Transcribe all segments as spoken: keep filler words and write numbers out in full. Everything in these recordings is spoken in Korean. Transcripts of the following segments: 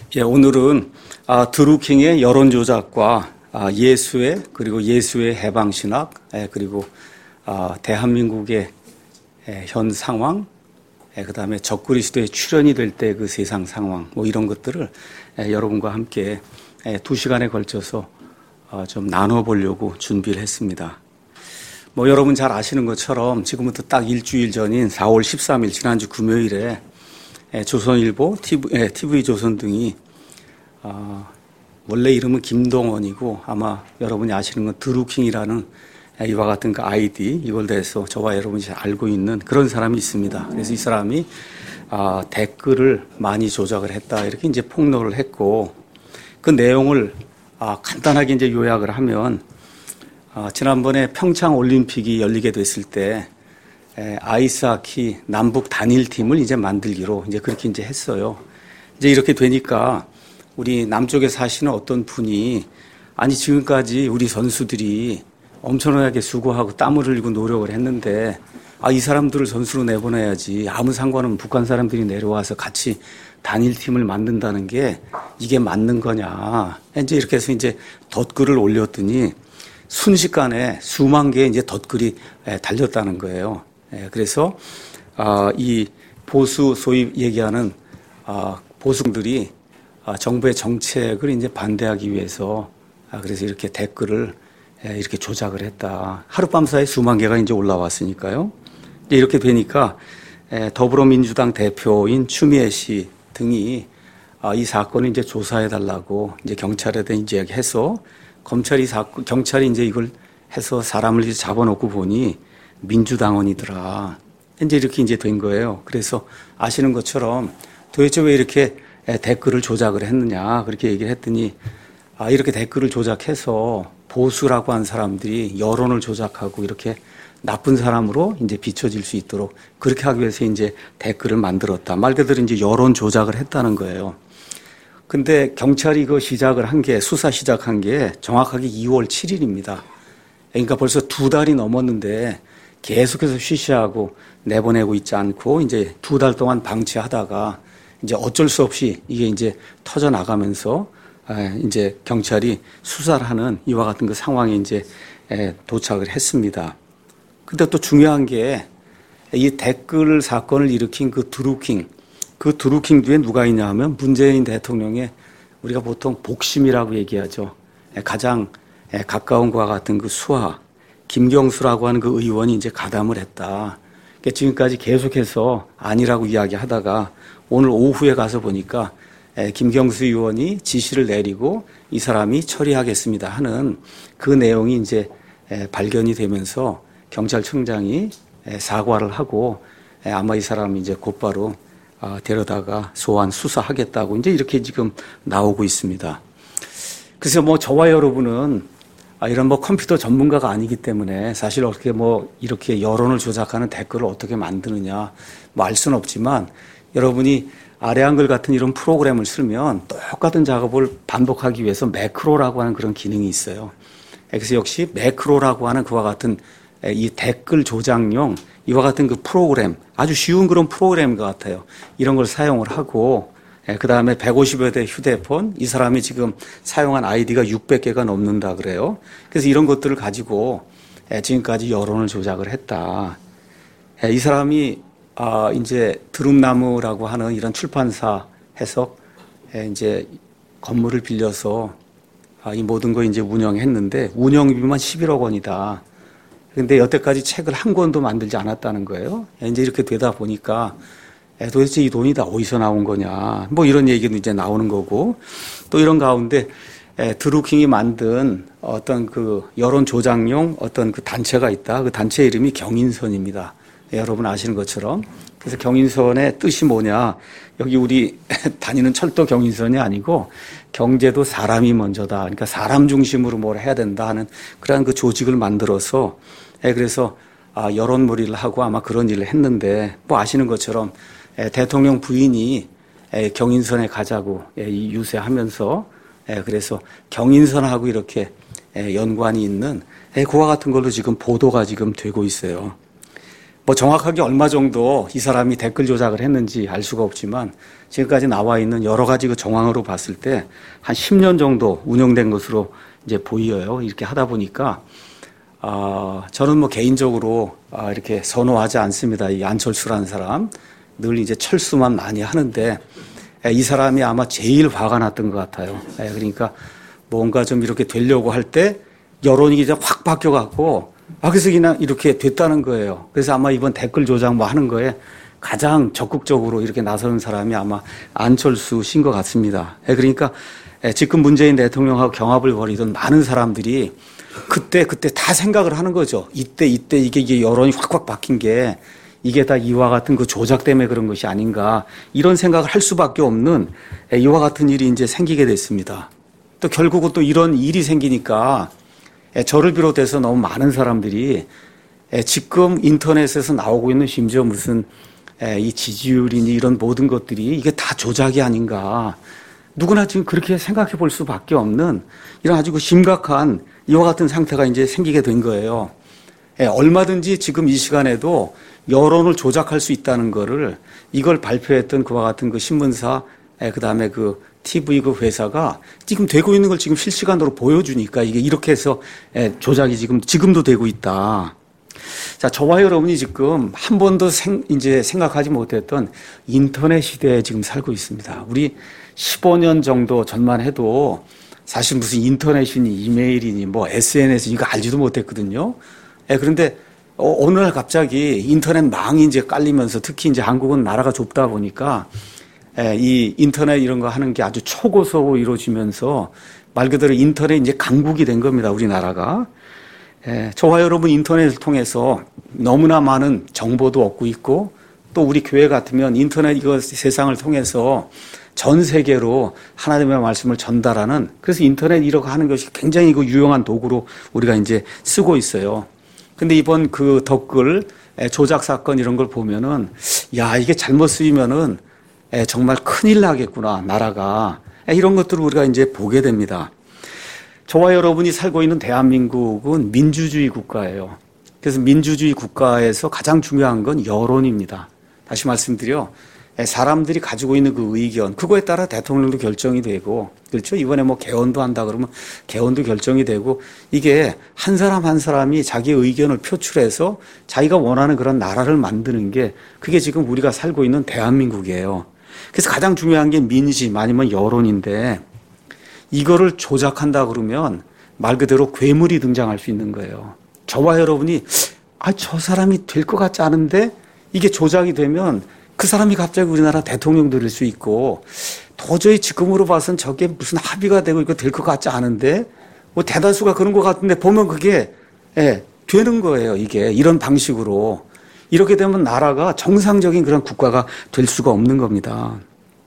예, 오늘은 아, 드루킹의 여론 조작과 아, 예수의 그리고 예수의 해방 신학 예, 그리고 아, 대한민국의 예, 현 상황, 예, 그다음에 적그리스도의 출현이 될 때 그 세상 상황, 뭐 이런 것들을 예, 여러분과 함께 예, 두 시간에 걸쳐서 어, 좀 나눠보려고 준비를 했습니다. 뭐 여러분 잘 아시는 것처럼 지금부터 딱 일주일 전인 사월 십삼일 지난주 금요일에 예, 조선일보, 티비, 예, 티비조선 등이 어, 원래 이름은 김동원이고 아마 여러분이 아시는 건 드루킹이라는 예, 이와 같은 그 아이디 이걸 대해서 저와 여러분이 잘 알고 있는 그런 사람이 있습니다. 그래서 이 사람이 어, 댓글을 많이 조작을 했다 이렇게 이제 폭로를 했고 그 내용을 어, 간단하게 이제 요약을 하면 어, 지난번에 평창 올림픽이 열리게 됐을 때 에, 아이스하키 남북 단일팀을 이제 만들기로 이제 그렇게 이제 했어요. 이제 이렇게 되니까 우리 남쪽에 사시는 어떤 분이 아니 지금까지 우리 선수들이 엄청나게 수고하고 땀을 흘리고 노력을 했는데 아, 이 사람들을 선수로 내보내야지 아무 상관없는 북한 사람들이 내려와서 같이 단일팀을 만든다는 게 이게 맞는 거냐. 이제 이렇게 해서 이제 덧글을 올렸더니 순식간에 수만 개의 이제 덧글이 달렸다는 거예요. 그래서 이 보수 소위 얘기하는 보수들이 정부의 정책을 이제 반대하기 위해서 그래서 이렇게 댓글을 이렇게 조작을 했다. 하룻밤 사이에 수만 개가 이제 올라왔으니까요. 이렇게 되니까 더불어민주당 대표인 추미애 씨 등이 이 사건을 이제 조사해 달라고 이제 경찰에다 이제 해서 검찰이 사건, 경찰이 이제 이걸 해서 사람을 이제 잡아놓고 보니 민주당원이더라. 이제 이렇게 이제 된 거예요. 그래서 아시는 것처럼 도대체 왜 이렇게 댓글을 조작을 했느냐. 그렇게 얘기를 했더니 아, 이렇게 댓글을 조작해서 보수라고 한 사람들이 여론을 조작하고 이렇게 나쁜 사람으로 이제 비춰질 수 있도록 그렇게 하기 위해서 이제 댓글을 만들었다. 말 그대로 이제 여론 조작을 했다는 거예요. 근데 경찰이 그 시작을 한 게, 수사 시작한 게 정확하게 이월 칠일입니다. 그러니까 벌써 두 달이 넘었는데 계속해서 쉬쉬하고 내보내고 있지 않고 이제 두 달 동안 방치하다가 이제 어쩔 수 없이 이게 이제 터져 나가면서 이제 경찰이 수사를 하는 이와 같은 그 상황에 이제 도착을 했습니다. 근데 또 중요한 게 이 댓글 사건을 일으킨 그 드루킹, 그 드루킹 뒤에 누가 있냐 하면 문재인 대통령의 우리가 보통 복심이라고 얘기하죠. 가장 가까운 것과 같은 그 수하, 김경수라고 하는 그 의원이 이제 가담을 했다. 그러니까 지금까지 계속해서 아니라고 이야기하다가 오늘 오후에 가서 보니까 김경수 의원이 지시를 내리고 이 사람이 처리하겠습니다 하는 그 내용이 이제 발견이 되면서 경찰청장이 사과를 하고 아마 이 사람이 이제 곧바로 데려다가 소환 수사하겠다고 이제 이렇게 지금 나오고 있습니다. 그래서 뭐 저와 여러분은 이런 뭐 컴퓨터 전문가가 아니기 때문에 사실 어떻게 뭐 이렇게 여론을 조작하는 댓글을 어떻게 만드느냐 뭐 알 수는 없지만 여러분이 아래 한글 같은 이런 프로그램을 쓰면 똑같은 작업을 반복하기 위해서 매크로라고 하는 그런 기능이 있어요. 그래서 역시 매크로라고 하는 그와 같은 이 댓글 조작용 이와 같은 그 프로그램 아주 쉬운 그런 프로그램 같아요. 이런 걸 사용을 하고 그 다음에 백오십여 대 휴대폰 이 사람이 지금 사용한 아이디가 육백 개가 넘는다 그래요. 그래서 이런 것들을 가지고 지금까지 여론을 조작을 했다. 이 사람이 아 이제 드rum나무라고 하는 이런 출판사 해석 이제 건물을 빌려서 이 모든 거 이제 운영했는데 운영비만 십일억 원이다. 근데 여태까지 책을 한 권도 만들지 않았다는 거예요. 이제 이렇게 되다 보니까 도대체 이 돈이 다 어디서 나온 거냐. 뭐 이런 얘기도 이제 나오는 거고 또 이런 가운데 드루킹이 만든 어떤 그 여론 조작용 어떤 그 단체가 있다. 그 단체 이름이 경인선입니다. 여러분 아시는 것처럼. 그래서 경인선의 뜻이 뭐냐. 여기 우리 다니는 철도 경인선이 아니고 경제도 사람이 먼저다. 그러니까 사람 중심으로 뭘 해야 된다 하는 그러한 그 조직을 만들어서 그래서 여론몰이를 하고 아마 그런 일을 했는데 뭐 아시는 것처럼 대통령 부인이 경인선에 가자고 유세하면서 그래서 경인선하고 이렇게 연관이 있는 그와 같은 걸로 지금 보도가 지금 되고 있어요. 뭐 정확하게 얼마 정도 이 사람이 댓글 조작을 했는지 알 수가 없지만 지금까지 나와 있는 여러 가지 그 정황으로 봤을 때 한 십 년 정도 운영된 것으로 이제 보여요. 이렇게 하다 보니까 아, 저는 뭐 개인적으로 아, 이렇게 선호하지 않습니다. 이 안철수라는 사람 늘 이제 철수만 많이 하는데 이 사람이 아마 제일 화가 났던 것 같아요. 그러니까 뭔가 좀 이렇게 되려고 할 때 여론이 이제 확 바뀌어갖고 아, 그래서 그냥 이렇게 됐다는 거예요. 그래서 아마 이번 댓글 조작 뭐 하는 거에 가장 적극적으로 이렇게 나서는 사람이 아마 안철수 씨인 것 같습니다. 그러니까 지금 문재인 대통령하고 경합을 벌이던 많은 사람들이 그때 그때 다 생각을 하는 거죠. 이때 이때 이게, 이게 여론이 확확 바뀐 게 이게 다 이와 같은 그 조작 때문에 그런 것이 아닌가 이런 생각을 할 수밖에 없는 이와 같은 일이 이제 생기게 됐습니다. 또 결국은 또 이런 일이 생기니까 저를 비롯해서 너무 많은 사람들이 지금 인터넷에서 나오고 있는 심지어 무슨 이 지지율이니 이런 모든 것들이 이게 다 조작이 아닌가. 누구나 지금 그렇게 생각해 볼 수밖에 없는 이런 아주 심각한 이와 같은 상태가 이제 생기게 된 거예요. 얼마든지 지금 이 시간에도 여론을 조작할 수 있다는 거를 이걸 발표했던 그와 같은 그 신문사, 그 다음에 그 티비 그 회사가 지금 되고 있는 걸 지금 실시간으로 보여주니까 이게 이렇게 해서 조작이 지금, 지금도 되고 있다. 자, 저와 여러분이 지금 한 번도 생, 이제 생각하지 못했던 인터넷 시대에 지금 살고 있습니다. 우리 십오 년 정도 전만 해도 사실 무슨 인터넷이니 이메일이니 뭐 에스엔에스 이거 알지도 못했거든요. 예, 그런데 어, 어느 날 갑자기 인터넷 망이 이제 깔리면서 특히 이제 한국은 나라가 좁다 보니까 예, 이 인터넷 이런 거 하는 게 아주 초고속으로 이루어지면서 말 그대로 인터넷 이제 강국이 된 겁니다. 우리나라가. 예, 저와 여러분 인터넷을 통해서 너무나 많은 정보도 얻고 있고 또 우리 교회 같으면 인터넷 이거 세상을 통해서 전 세계로 하나님의 말씀을 전달하는 그래서 인터넷 이렇게 하는 것이 굉장히 그 유용한 도구로 우리가 이제 쓰고 있어요. 근데 이번 그 댓글 조작 사건 이런 걸 보면은 야, 이게 잘못 쓰이면은 정말 큰일 나겠구나, 나라가. 이런 것들을 우리가 이제 보게 됩니다. 저와 여러분이 살고 있는 대한민국은 민주주의 국가예요. 그래서 민주주의 국가에서 가장 중요한 건 여론입니다. 다시 말씀드려 사람들이 가지고 있는 그 의견 그거에 따라 대통령도 결정이 되고 그렇죠. 이번에 뭐 개헌도 한다 그러면 개헌도 결정이 되고 이게 한 사람 한 사람이 자기 의견을 표출해서 자기가 원하는 그런 나라를 만드는 게 그게 지금 우리가 살고 있는 대한민국이에요. 그래서 가장 중요한 게 민심 아니면 여론인데 이거를 조작한다 그러면 말 그대로 괴물이 등장할 수 있는 거예요. 저와 여러분이 아, 저 사람이 될 것 같지 않은데 이게 조작이 되면 그 사람이 갑자기 우리나라 대통령 될 수 있고 도저히 지금으로 봐서는 저게 무슨 합의가 되고 이거 될 것 같지 않은데 뭐 대다수가 그런 것 같은데 보면 그게 예, 되는 거예요. 이게 이런 방식으로 이렇게 되면 나라가 정상적인 그런 국가가 될 수가 없는 겁니다.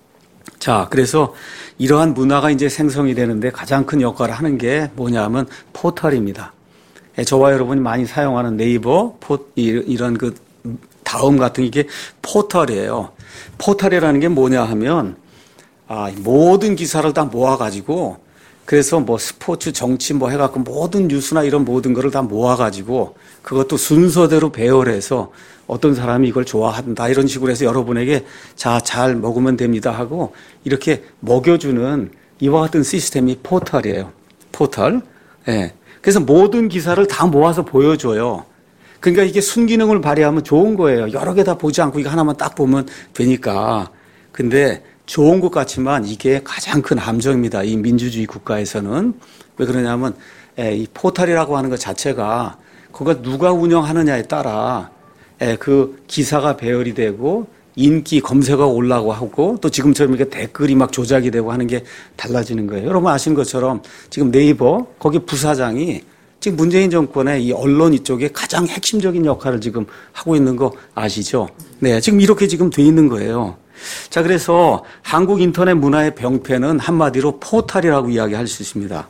자, 그래서 이러한 문화가 이제 생성이 되는데 가장 큰 역할을 하는 게 뭐냐면 포털입니다. 예, 저와 여러분이 많이 사용하는 네이버, 포, 이런 그 다음 같은 이게 포털이에요. 포털이라는 게 뭐냐 하면 아, 모든 기사를 다 모아가지고 그래서 뭐 스포츠, 정치 뭐 해갖고 모든 뉴스나 이런 모든 거를 다 모아가지고 그것도 순서대로 배열해서 어떤 사람이 이걸 좋아한다 이런 식으로 해서 여러분에게 자, 잘 먹으면 됩니다 하고 이렇게 먹여주는 이와 같은 시스템이 포털이에요. 포털. 예. 그래서 모든 기사를 다 모아서 보여줘요. 그러니까 이게 순기능을 발휘하면 좋은 거예요. 여러 개 다 보지 않고 이거 하나만 딱 보면 되니까. 근데 좋은 것 같지만 이게 가장 큰 함정입니다. 이 민주주의 국가에서는. 왜 그러냐면 이 포털이라고 하는 것 자체가 그걸 누가 운영하느냐에 따라 그 기사가 배열이 되고 인기 검색어가 올라가고 하고 또 지금처럼 이렇게 댓글이 막 조작이 되고 하는 게 달라지는 거예요. 여러분 아시는 것처럼 지금 네이버 거기 부사장이 지금 문재인 정권의 이 언론 이쪽에 가장 핵심적인 역할을 지금 하고 있는 거 아시죠? 네, 지금 이렇게 지금 돼 있는 거예요. 자, 그래서 한국 인터넷 문화의 병폐는 한마디로 포탈이라고 이야기할 수 있습니다.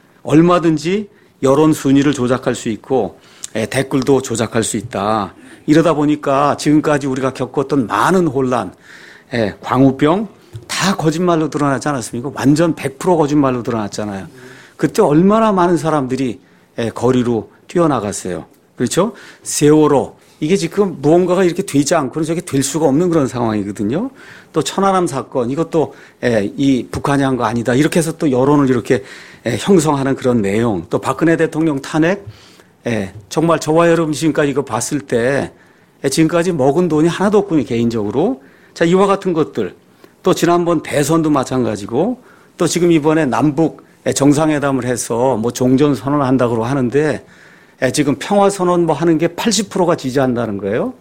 얼마든지 여론 순위를 조작할 수 있고 에, 댓글도 조작할 수 있다. 이러다 보니까 지금까지 우리가 겪었던 많은 혼란, 에, 광우병 다 거짓말로 드러나지 않았습니까? 완전 백 퍼센트 거짓말로 드러났잖아요. 그때 얼마나 많은 사람들이 에, 거리로 뛰어나갔어요. 그렇죠? 세월호 이게 지금 무언가가 이렇게 되지 않고는 저게 될 수가 없는 그런 상황이거든요. 또 천안함 사건 이것도 이 북한이 한 거 아니다. 이렇게 해서 또 여론을 이렇게 형성하는 그런 내용. 또 박근혜 대통령 탄핵 정말 저와 여러분 지금까지 이거 봤을 때 지금까지 먹은 돈이 하나도 없군요. 개인적으로. 자, 이와 같은 것들. 또 지난번 대선도 마찬가지고 또 지금 이번에 남북 정상회담을 해서 뭐 종전 선언을 한다고 하는데 지금 평화선언 뭐 하는 게 팔십 퍼센트가 지지한다는 거예요.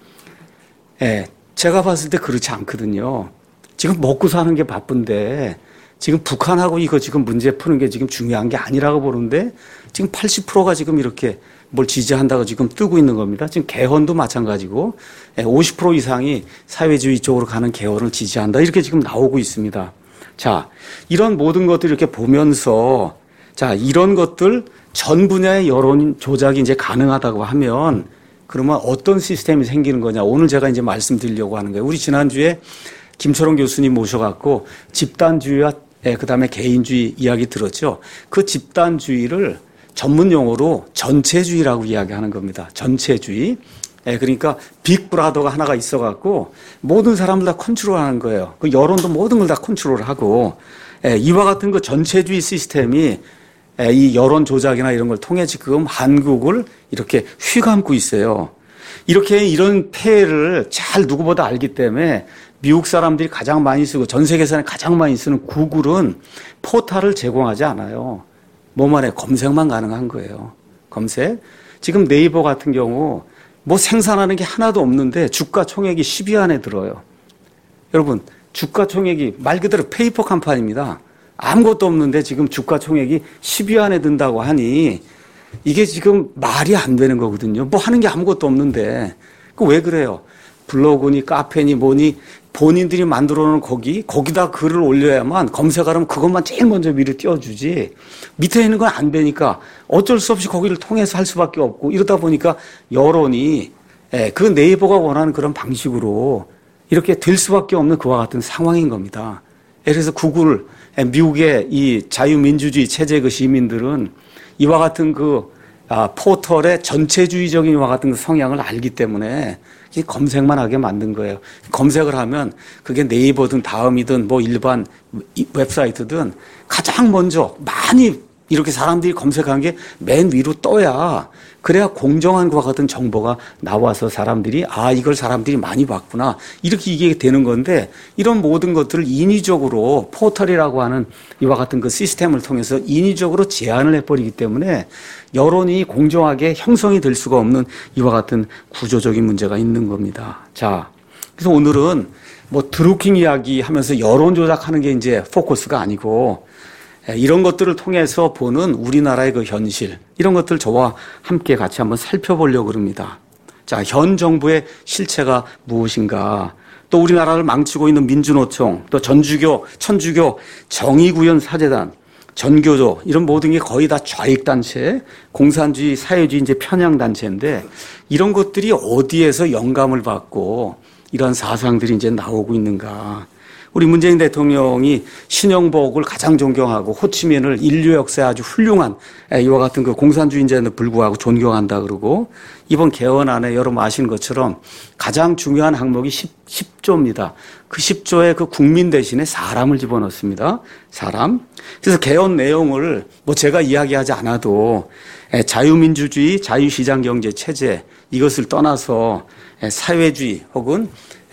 예, 제가 봤을 때 그렇지 않거든요. 지금 먹고 사는 게 바쁜데 지금 북한하고 이거 지금 문제 푸는 게 지금 중요한 게 아니라고 보는데 지금 팔십 퍼센트가 지금 이렇게 뭘 지지한다고 지금 뜨고 있는 겁니다. 지금 개헌도 마찬가지고 오십 퍼센트 이상이 사회주의 쪽으로 가는 개헌을 지지한다. 이렇게 지금 나오고 있습니다. 자, 이런 모든 것들 이렇게 보면서 자, 이런 것들 전 분야의 여론 조작이 이제 가능하다고 하면 그러면 어떤 시스템이 생기는 거냐. 오늘 제가 이제 말씀드리려고 하는 거예요. 우리 지난주에 김철원 교수님 모셔갖고 집단주의와 그다음에 개인주의 이야기 들었죠. 그 집단주의를 전문 용어로 전체주의라고 이야기하는 겁니다. 전체주의. 그러니까 빅브라더가 하나가 있어갖고 모든 사람들 다 컨트롤하는 거예요. 그 여론도 모든 걸 다 컨트롤하고 이와 같은 그 전체주의 시스템이 이 여론 조작이나 이런 걸 통해 지금 한국을 이렇게 휘감고 있어요. 이렇게 이런 폐해를 잘 누구보다 알기 때문에 미국 사람들이 가장 많이 쓰고 전 세계에서는 가장 많이 쓰는 구글은 포탈을 제공하지 않아요. 뭐만 해 검색만 가능한 거예요. 검색. 지금 네이버 같은 경우 뭐 생산하는 게 하나도 없는데 주가 총액이 십 위 안에 들어요. 여러분 주가 총액이 말 그대로 페이퍼 컴퍼니입니다. 아무것도 없는데 지금 주가 총액이 십 위 안에 든다고 하니 이게 지금 말이 안 되는 거거든요. 뭐 하는 게 아무것도 없는데. 그 왜 그래요? 블로그니 카페니 뭐니 본인들이 만들어 놓은 거기, 거기다 글을 올려야만 검색하려면 그것만 제일 먼저 위로 띄워주지. 밑에 있는 건 안 되니까 어쩔 수 없이 거기를 통해서 할 수밖에 없고 이러다 보니까 여론이 그 네이버가 원하는 그런 방식으로 이렇게 될 수밖에 없는 그와 같은 상황인 겁니다. 그래서 구글, 미국의 이 자유민주주의 체제 그 시민들은 이와 같은 그 포털의 전체주의적인 이와 같은 그 성향을 알기 때문에 검색만 하게 만든 거예요. 검색을 하면 그게 네이버든 다음이든 뭐 일반 웹사이트든 가장 먼저 많이 이렇게 사람들이 검색한 게 맨 위로 떠야 그래야 공정한 것과 같은 정보가 나와서 사람들이 아 이걸 사람들이 많이 봤구나 이렇게 이게 되는 건데 이런 모든 것들을 인위적으로 포털이라고 하는 이와 같은 그 시스템을 통해서 인위적으로 제한을 해버리기 때문에 여론이 공정하게 형성이 될 수가 없는 이와 같은 구조적인 문제가 있는 겁니다. 자, 그래서 오늘은 뭐 드루킹 이야기 하면서 여론 조작하는 게 이제 포커스가 아니고 이런 것들을 통해서 보는 우리나라의 그 현실, 이런 것들 저와 함께 같이 한번 살펴보려고 합니다. 자, 현 정부의 실체가 무엇인가? 또 우리나라를 망치고 있는 민주노총, 또 전주교, 천주교, 정의구현 사재단, 전교조, 이런 모든 게 거의 다 좌익단체, 공산주의, 사회주의 이제 편향단체인데 이런 것들이 어디에서 영감을 받고 이런 사상들이 이제 나오고 있는가? 우리 문재인 대통령이 신영복을 가장 존경하고 호치민을 인류 역사에 아주 훌륭한 이와 같은 그 공산주의인자에도 불구하고 존경한다 그러고 이번 개헌안에 여러분 아시는 것처럼 가장 중요한 항목이 십 조입니다. 그 십 조에 그 국민 대신에 사람을 집어넣습니다. 사람. 그래서 개헌 내용을 뭐 제가 이야기하지 않아도 자유민주주의, 자유시장경제 체제 이것을 떠나서 사회주의 혹은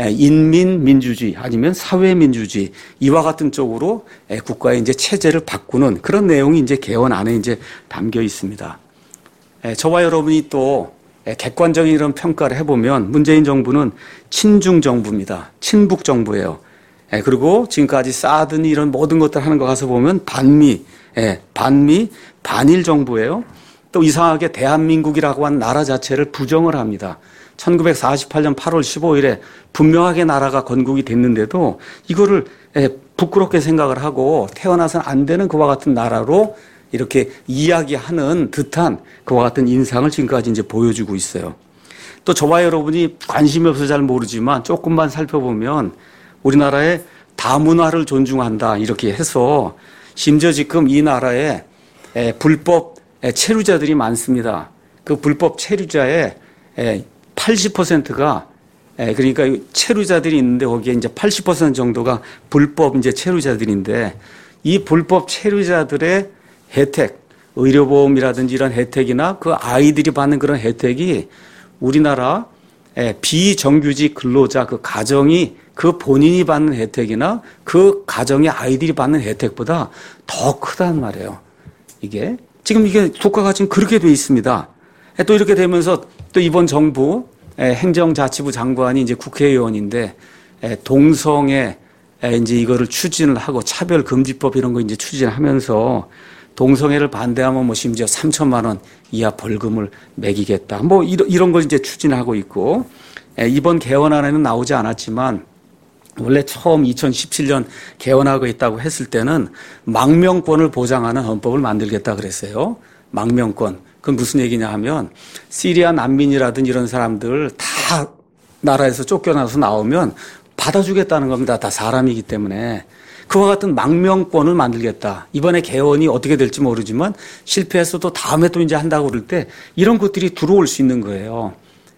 인민민주주의 아니면 사회민주주의 이와 같은 쪽으로 국가의 이제 체제를 바꾸는 그런 내용이 이제 개헌 안에 이제 담겨 있습니다. 저와 여러분이 또 객관적인 이런 평가를 해보면 문재인 정부는 친중 정부입니다. 친북 정부예요. 그리고 지금까지 쌓아둔 이런 모든 것들 하는 거 가서 보면 반미, 반미, 반일 정부예요. 또 이상하게 대한민국이라고 하는 나라 자체를 부정을 합니다. 천구백사십팔 년 팔월 십오일에 분명하게 나라가 건국이 됐는데도 이거를 부끄럽게 생각을 하고 태어나서는 안 되는 그와 같은 나라로 이렇게 이야기하는 듯한 그와 같은 인상을 지금까지 이제 보여주고 있어요. 또 저와 여러분이 관심이 없어서 잘 모르지만 조금만 살펴보면 우리나라의 다문화를 존중한다 이렇게 해서 심지어 지금 이 나라에 불법 체류자들이 많습니다. 그 불법 체류자의 팔십 퍼센트가 그러니까 체류자들이 있는데 거기에 이제 팔십 퍼센트 정도가 불법 이제 체류자들인데 이 불법 체류자들의 혜택, 의료보험이라든지 이런 혜택이나 그 아이들이 받는 그런 혜택이 우리나라 비정규직 근로자 그 가정이 그 본인이 받는 혜택이나 그 가정의 아이들이 받는 혜택보다 더 크단 말이에요. 이게 지금 이게 국가가 지금 그렇게 돼 있습니다. 또 이렇게 되면서 또 이번 정부 행정자치부 장관이 이제 국회의원인데 동성애 이제 이거를 추진을 하고 차별금지법 이런 거 이제 추진하면서 동성애를 반대하면 뭐 심지어 삼천만 원 이하 벌금을 매기겠다. 뭐 이런 이런 걸 이제 추진하고 있고 이번 개헌안에는 나오지 않았지만 원래 처음 이천십칠 년 개헌하고 있다고 했을 때는 망명권을 보장하는 헌법을 만들겠다 그랬어요. 망명권. 그건 무슨 얘기냐 하면 시리아 난민이라든지 이런 사람들 다 나라에서 쫓겨나서 나오면 받아주겠다는 겁니다. 다 사람이기 때문에. 그와 같은 망명권을 만들겠다. 이번에 개헌이 어떻게 될지 모르지만 실패했어도 다음에 또 이제 한다고 그럴 때 이런 것들이 들어올 수 있는 거예요.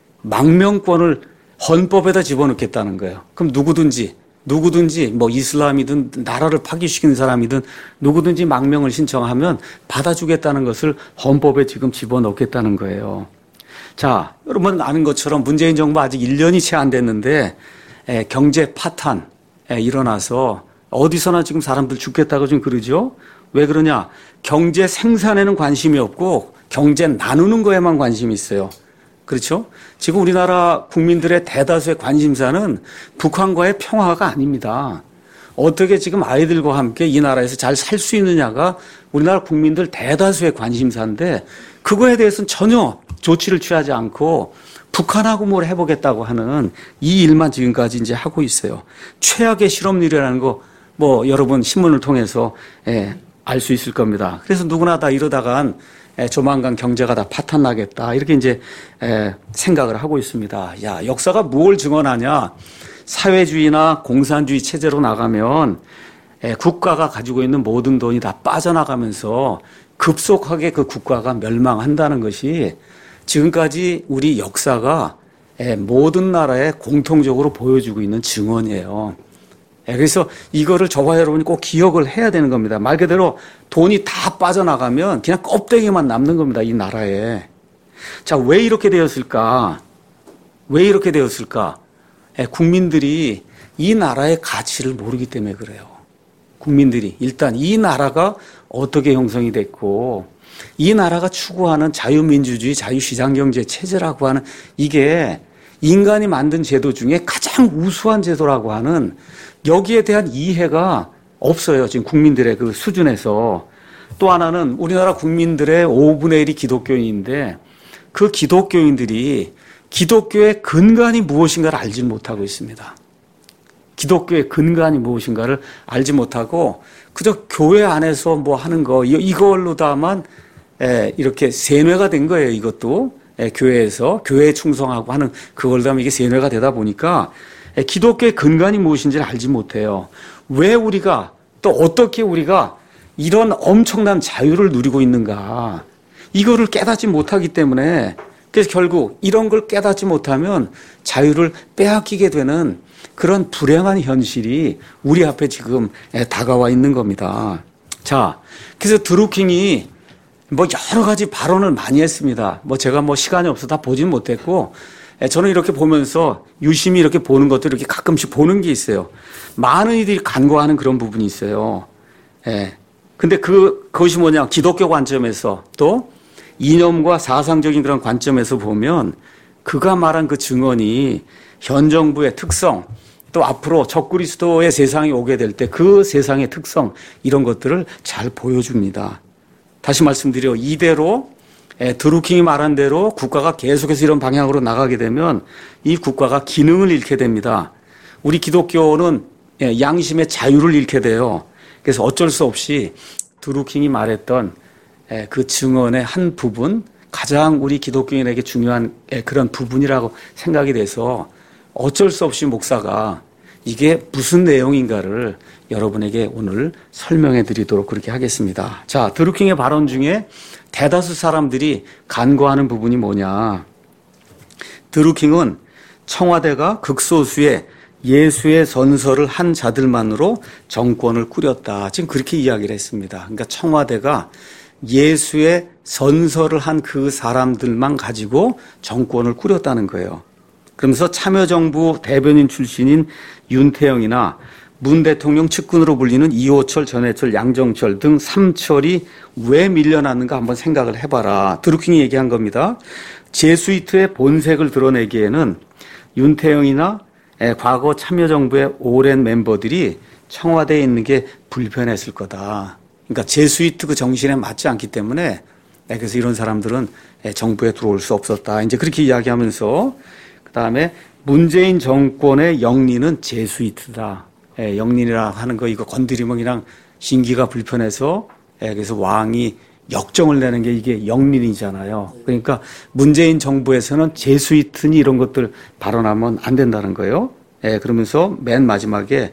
망명권을 헌법에다 집어넣겠다는 거예요. 그럼 누구든지 누구든지 뭐 이슬람이든 나라를 파괴시키는 사람이든 누구든지 망명을 신청하면 받아주겠다는 것을 헌법에 지금 집어넣겠다는 거예요. 자, 여러분 아는 것처럼 문재인 정부 아직 일 년이 채 안 됐는데 에, 경제 파탄 에, 일어나서 어디서나 지금 사람들 죽겠다고 지금 그러죠. 왜 그러냐? 경제 생산에는 관심이 없고 경제 나누는 거에만 관심이 있어요. 그렇죠? 지금 우리나라 국민들의 대다수의 관심사는 북한과의 평화가 아닙니다. 어떻게 지금 아이들과 함께 이 나라에서 잘 살 수 있느냐가 우리나라 국민들 대다수의 관심사인데 그거에 대해서는 전혀 조치를 취하지 않고 북한하고 뭘 해보겠다고 하는 이 일만 지금까지 이제 하고 있어요. 최악의 실업률이라는 거 뭐 여러분 신문을 통해서 예, 알 수 있을 겁니다. 그래서 누구나 다 이러다간 예, 조만간 경제가 다 파탄 나겠다 이렇게 이제 예, 생각을 하고 있습니다. 야, 역사가 뭘 증언하냐? 사회주의나 공산주의 체제로 나가면 예, 국가가 가지고 있는 모든 돈이 다 빠져나가면서 급속하게 그 국가가 멸망한다는 것이 지금까지 우리 역사가 예, 모든 나라에 공통적으로 보여주고 있는 증언이에요. 그래서 이거를 저와 여러분이 꼭 기억을 해야 되는 겁니다. 말 그대로 돈이 다 빠져나가면 그냥 껍데기만 남는 겁니다. 이 나라에. 자, 왜 이렇게 되었을까? 왜 이렇게 되었을까? 국민들이 이 나라의 가치를 모르기 때문에 그래요. 국민들이 일단 이 나라가 어떻게 형성이 됐고 이 나라가 추구하는 자유민주주의, 자유시장경제 체제라고 하는 이게 인간이 만든 제도 중에 가장 우수한 제도라고 하는 여기에 대한 이해가 없어요. 지금 국민들의 그 수준에서. 또 하나는 우리나라 국민들의 오분의 일이 기독교인인데 그 기독교인들이 기독교의 근간이 무엇인가를 알지 못하고 있습니다. 기독교의 근간이 무엇인가를 알지 못하고 그저 교회 안에서 뭐 하는 거 이걸로 다만 이렇게 세뇌가 된 거예요. 이것도 교회에서 교회에 충성하고 하는 그걸 다면 이게 세뇌가 되다 보니까 기독교의 근간이 무엇인지를 알지 못해요. 왜 우리가 또 어떻게 우리가 이런 엄청난 자유를 누리고 있는가 이거를 깨닫지 못하기 때문에 그래서 결국 이런 걸 깨닫지 못하면 자유를 빼앗기게 되는 그런 불행한 현실이 우리 앞에 지금 다가와 있는 겁니다. 자, 그래서 드루킹이 뭐 여러 가지 발언을 많이 했습니다. 뭐 제가 뭐 시간이 없어서 다 보진 못했고 저는 이렇게 보면서 유심히 이렇게 보는 것도 이렇게 가끔씩 보는 게 있어요. 많은 이들이 간과하는 그런 부분이 있어요. 예. 근데 그, 그것이 뭐냐. 기독교 관점에서 또 이념과 사상적인 그런 관점에서 보면 그가 말한 그 증언이 현 정부의 특성 또 앞으로 적그리스도의 세상이 오게 될 때 그 세상의 특성 이런 것들을 잘 보여줍니다. 다시 말씀드려 이대로 드루킹이 말한 대로 국가가 계속해서 이런 방향으로 나가게 되면 이 국가가 기능을 잃게 됩니다. 우리 기독교는 양심의 자유를 잃게 돼요. 그래서 어쩔 수 없이 드루킹이 말했던 그 증언의 한 부분, 가장 우리 기독교인에게 중요한 그런 부분이라고 생각이 돼서 어쩔 수 없이 목사가 이게 무슨 내용인가를 여러분에게 오늘 설명해 드리도록 그렇게 하겠습니다. 자, 드루킹의 발언 중에 대다수 사람들이 간과하는 부분이 뭐냐. 드루킹은 청와대가 극소수의 예수의 선서를 한 자들만으로 정권을 꾸렸다. 지금 그렇게 이야기를 했습니다. 그러니까 청와대가 예수의 선서를 한 그 사람들만 가지고 정권을 꾸렸다는 거예요. 그러면서 참여정부 대변인 출신인 윤태영이나 문 대통령 측근으로 불리는 이호철, 전해철, 양정철 등 삼철이 왜 밀려났는가 한번 생각을 해봐라. 드루킹이 얘기한 겁니다. 제수이트의 본색을 드러내기에는 윤태영이나 과거 참여정부의 오랜 멤버들이 청와대에 있는 게 불편했을 거다. 그러니까 제수이트 그 정신에 맞지 않기 때문에 그래서 이런 사람들은 정부에 들어올 수 없었다. 이제 그렇게 이야기하면서 그다음에 문재인 정권의 영리는 제수이트다. 영린이라 하는 거 이거 건드리면 그냥 신기가 불편해서 그래서 왕이 역정을 내는 게 이게 영린이잖아요. 그러니까 문재인 정부에서는 제수이트니 이런 것들 발언하면 안 된다는 거예요. 그러면서 맨 마지막에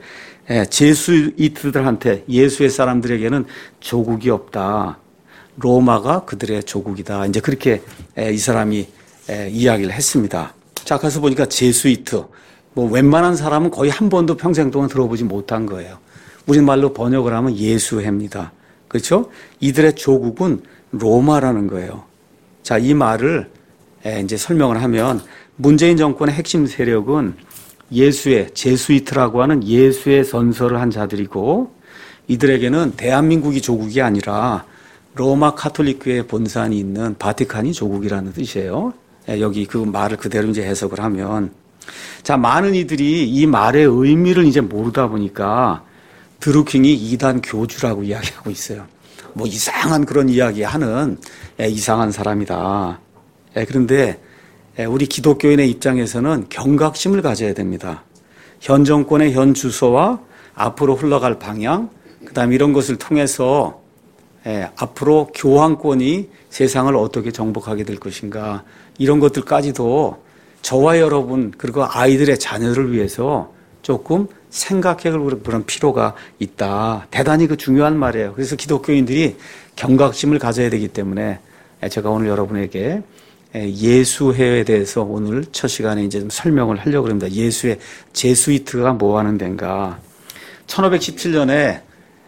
제수이트들한테 예수의 사람들에게는 조국이 없다. 로마가 그들의 조국이다. 이제 그렇게 이 사람이 이야기를 했습니다. 자, 가서 보니까 제수이트. 뭐 웬만한 사람은 거의 한 번도 평생 동안 들어보지 못한 거예요. 우리말로 번역을 하면 예수회입니다. 그렇죠? 이들의 조국은 로마라는 거예요. 자, 이 말을 이제 설명을 하면 문재인 정권의 핵심 세력은 예수의 제수이트라고 하는 예수의 선서를 한 자들이고 이들에게는 대한민국이 조국이 아니라 로마 카톨릭교회 본산이 있는 바티칸이 조국이라는 뜻이에요. 여기 그 말을 그대로 이제 해석을 하면 자, 많은 이들이 이 말의 의미를 이제 모르다 보니까 드루킹이 이단 교주라고 이야기하고 있어요. 뭐 이상한 그런 이야기 하는 이상한 사람이다. 그런데 우리 기독교인의 입장에서는 경각심을 가져야 됩니다. 현 정권의 현 주소와 앞으로 흘러갈 방향, 그다음에 이런 것을 통해서 앞으로 교황권이 세상을 어떻게 정복하게 될 것인가 이런 것들까지도 저와 여러분 그리고 아이들의 자녀를 위해서 조금 생각해 볼 그런 필요가 있다. 대단히 그 중요한 말이에요. 그래서 기독교인들이 경각심을 가져야 되기 때문에 제가 오늘 여러분에게 예수회에 대해서 오늘 첫 시간에 이제 좀 설명을 하려고 합니다. 예수의 제수이트가 뭐 하는 데인가. 천오백십칠 년에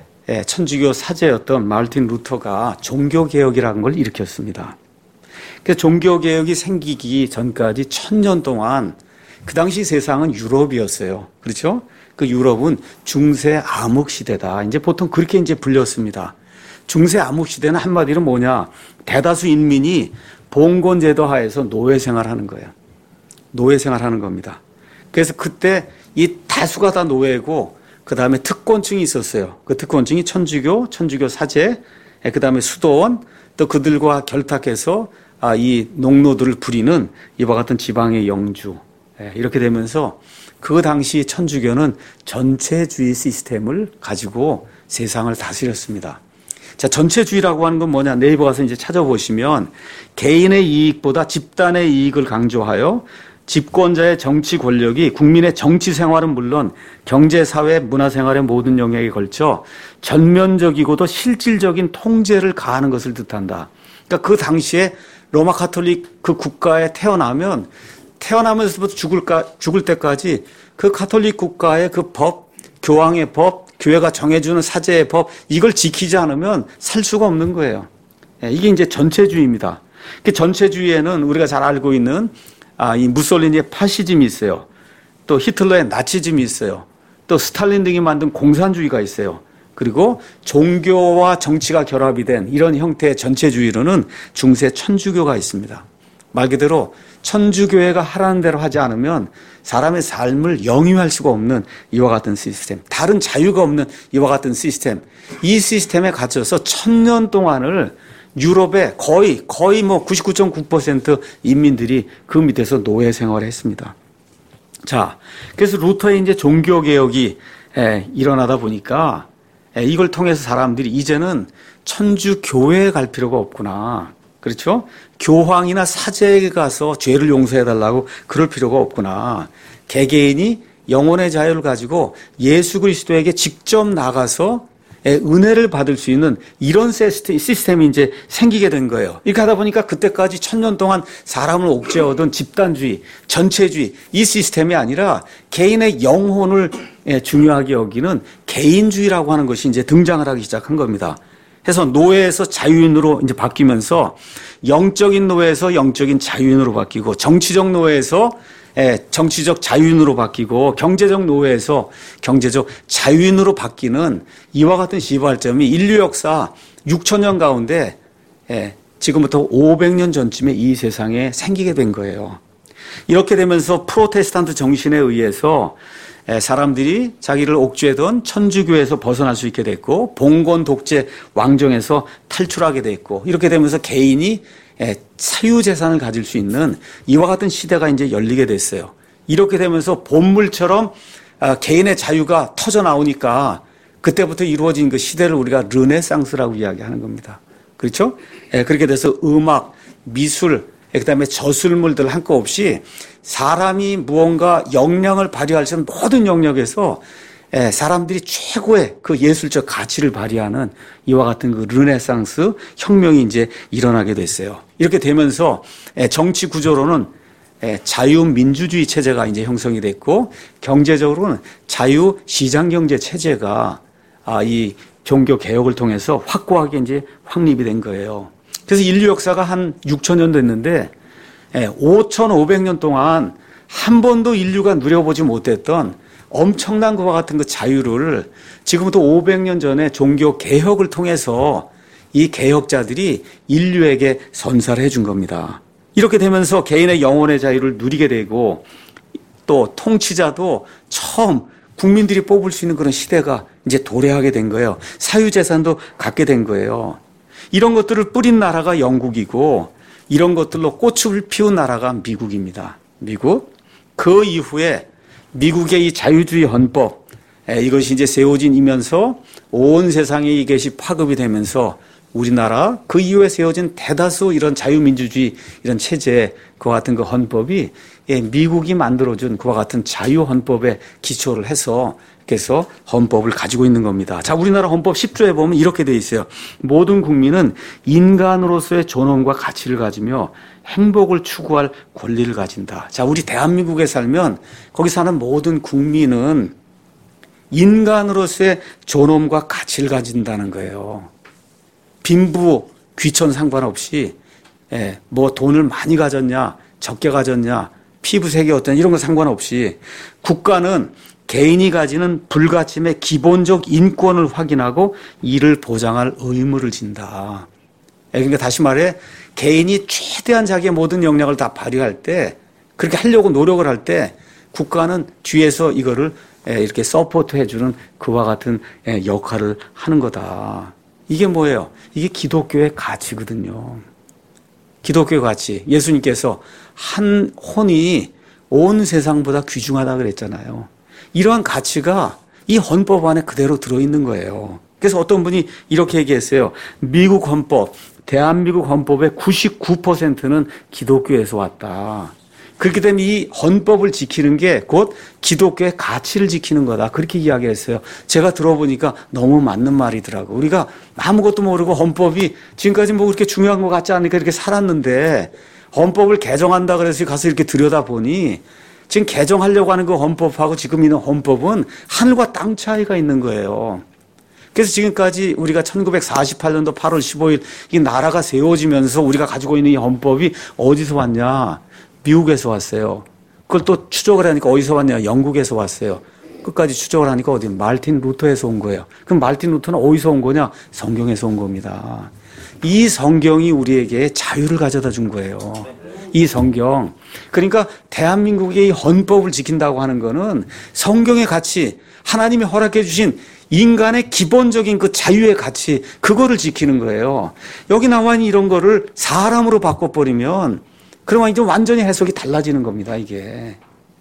천주교 사제였던 마르틴 루터가 종교개혁이라는 걸 일으켰습니다. 그 종교개혁이 생기기 전까지 천년 동안 그 당시 세상은 유럽이었어요. 그렇죠? 그 유럽은 중세 암흑 시대다. 이제 보통 그렇게 이제 불렸습니다. 중세 암흑 시대는 한마디로 뭐냐? 대다수 인민이 봉건 제도 하에서 노예 생활하는 거예요. 노예 생활하는 겁니다. 그래서 그때 이 다수가 다 노예고 그 다음에 특권층이 있었어요. 그 특권층이 천주교, 천주교 사제, 그 다음에 수도원, 또 그들과 결탁해서 아, 이 농노들을 부리는 이와 같은 지방의 영주. 이렇게 되면서 그 당시 천주교는 전체주의 시스템을 가지고 세상을 다스렸습니다. 자, 전체주의라고 하는 건 뭐냐? 네이버 가서 이제 찾아보시면 개인의 이익보다 집단의 이익을 강조하여 집권자의 정치 권력이 국민의 정치 생활은 물론 경제, 사회, 문화 생활의 모든 영역에 걸쳐 전면적이고도 실질적인 통제를 가하는 것을 뜻한다. 그러니까 그 당시에 로마 카톨릭 그 국가에 태어나면 태어나면서부터 죽을까, 죽을 때까지 그 카톨릭 국가의 그 법, 교황의 법, 교회가 정해주는 사제의 법, 이걸 지키지 않으면 살 수가 없는 거예요. 이게 이제 전체주의입니다. 그 전체주의에는 우리가 잘 알고 있는 아, 이 무솔리니의 파시즘이 있어요. 또 히틀러의 나치즘이 있어요. 또 스탈린 등이 만든 공산주의가 있어요. 그리고 종교와 정치가 결합이 된 이런 형태의 전체주의로는 중세 천주교가 있습니다. 말 그대로 천주교회가 하라는 대로 하지 않으면 사람의 삶을 영위할 수가 없는 이와 같은 시스템, 다른 자유가 없는 이와 같은 시스템, 이 시스템에 갇혀서 천년 동안을 유럽의 거의 거의 뭐 구십구 점 구 퍼센트 인민들이 그 밑에서 노예 생활을 했습니다. 자, 그래서 루터의 이제 종교 개혁이 일어나다 보니까 이걸 통해서 사람들이 이제는 천주 교회에 갈 필요가 없구나. 그렇죠? 교황이나 사제에게 가서 죄를 용서해달라고 그럴 필요가 없구나. 개개인이 영혼의 자유를 가지고 예수 그리스도에게 직접 나가서 은혜를 받을 수 있는 이런 시스템이 이제 생기게 된 거예요. 이렇게 하다 보니까 그때까지 천년 동안 사람을 옥죄어던 집단주의, 전체주의 이 시스템이 아니라 개인의 영혼을 중요하게 여기는 개인주의라고 하는 것이 이제 등장을 하기 시작한 겁니다. 그래서 노예에서 자유인으로 이제 바뀌면서 영적인 노예에서 영적인 자유인으로 바뀌고 정치적 노예에서 정치적 자유인으로 바뀌고 경제적 노예에서 경제적 자유인으로 바뀌는 이와 같은 시발점이 인류 역사 육천 년 가운데 지금부터 오백 년 전쯤에 이 세상에 생기게 된 거예요. 이렇게 되면서 프로테스탄트 정신에 의해서 사람들이 자기를 옥죄던 천주교에서 벗어날 수 있게 됐고 봉건 독재 왕정에서 탈출하게 됐고 이렇게 되면서 개인이 사유재산을 가질 수 있는 이와 같은 시대가 이제 열리게 됐어요. 이렇게 되면서 본물처럼 개인의 자유가 터져 나오니까 그때부터 이루어진 그 시대를 우리가 르네상스라고 이야기하는 겁니다. 그렇죠? 그렇게 돼서 음악, 미술, 그다음에 저술물들 한껏없이 사람이 무언가 역량을 발휘할 수 있는 모든 영역에서 사람들이 최고의 그 예술적 가치를 발휘하는 이와 같은 그 르네상스 혁명이 이제 일어나게 됐어요. 이렇게 되면서 정치 구조로는 자유민주주의 체제가 이제 형성이 됐고 경제적으로는 자유시장경제 체제가 이 종교 개혁을 통해서 확고하게 이제 확립이 된 거예요. 그래서 인류 역사가 한 육천 년 됐는데 오천오백 년 동안 한 번도 인류가 누려보지 못했던 엄청난 것과 같은 그 자유를 지금부터 오백 년 전에 종교 개혁을 통해서 이 개혁자들이 인류에게 선사를 해준 겁니다. 이렇게 되면서 개인의 영혼의 자유를 누리게 되고 또 통치자도 처음 국민들이 뽑을 수 있는 그런 시대가 이제 도래하게 된 거예요. 사유재산도 갖게 된 거예요. 이런 것들을 뿌린 나라가 영국이고 이런 것들로 꽃을 피운 나라가 미국입니다. 미국. 그 이후에 미국의 이 자유주의 헌법 이것이 이제 세워지면서 온 세상에 이것이 파급이 되면서 우리나라 그 이후에 세워진 대다수 이런 자유민주주의 이런 체제 그와 같은 그 헌법이 미국이 만들어준 그와 같은 자유헌법에 기초를 해서 그래서 헌법을 가지고 있는 겁니다. 자, 우리나라 헌법 십 조에 보면 이렇게 되어 있어요. 모든 국민은 인간으로서의 존엄과 가치를 가지며 행복을 추구할 권리를 가진다. 자, 우리 대한민국에 살면 거기 사는 모든 국민은 인간으로서의 존엄과 가치를 가진다는 거예요. 빈부, 귀천 상관없이 예, 뭐 돈을 많이 가졌냐, 적게 가졌냐, 피부색이 어떠냐 이런 거 상관없이 국가는 개인이 가지는 불가침의 기본적 인권을 확인하고 이를 보장할 의무를 진다. 그러니까 다시 말해 개인이 최대한 자기의 모든 역량을 다 발휘할 때 그렇게 하려고 노력을 할 때 국가는 뒤에서 이거를 이렇게 서포트 해주는 그와 같은 역할을 하는 거다. 이게 뭐예요? 이게 기독교의 가치거든요. 기독교의 가치. 예수님께서 한 혼이 온 세상보다 귀중하다 그랬잖아요. 이러한 가치가 이 헌법 안에 그대로 들어있는 거예요. 그래서 어떤 분이 이렇게 얘기했어요. 미국 헌법, 대한민국 헌법의 구십구 퍼센트는 기독교에서 왔다. 그렇기 때문에 이 헌법을 지키는 게 곧 기독교의 가치를 지키는 거다. 그렇게 이야기했어요. 제가 들어보니까 너무 맞는 말이더라고. 우리가 아무것도 모르고 헌법이 지금까지 뭐 그렇게 중요한 것 같지 않으니까 이렇게 살았는데 헌법을 개정한다 그래서 가서 이렇게 들여다보니 지금 개정하려고 하는 그 헌법하고 지금 있는 헌법은 하늘과 땅 차이가 있는 거예요. 그래서 지금까지 우리가 천구백사십팔 년도 팔월 십오일 이 나라가 세워지면서 우리가 가지고 있는 이 헌법이 어디서 왔냐? 미국에서 왔어요. 그걸 또 추적을 하니까 어디서 왔냐? 영국에서 왔어요. 끝까지 추적을 하니까 어디? 말틴 루터에서 온 거예요. 그럼 말틴 루터는 어디서 온 거냐? 성경에서 온 겁니다. 이 성경이 우리에게 자유를 가져다 준 거예요. 이 성경. 그러니까 대한민국의 이 헌법을 지킨다고 하는 거는 성경의 가치, 하나님이 허락해 주신 인간의 기본적인 그 자유의 가치, 그거를 지키는 거예요. 여기 나와 있는 이런 거를 사람으로 바꿔버리면 그러면 이제 완전히 해석이 달라지는 겁니다, 이게.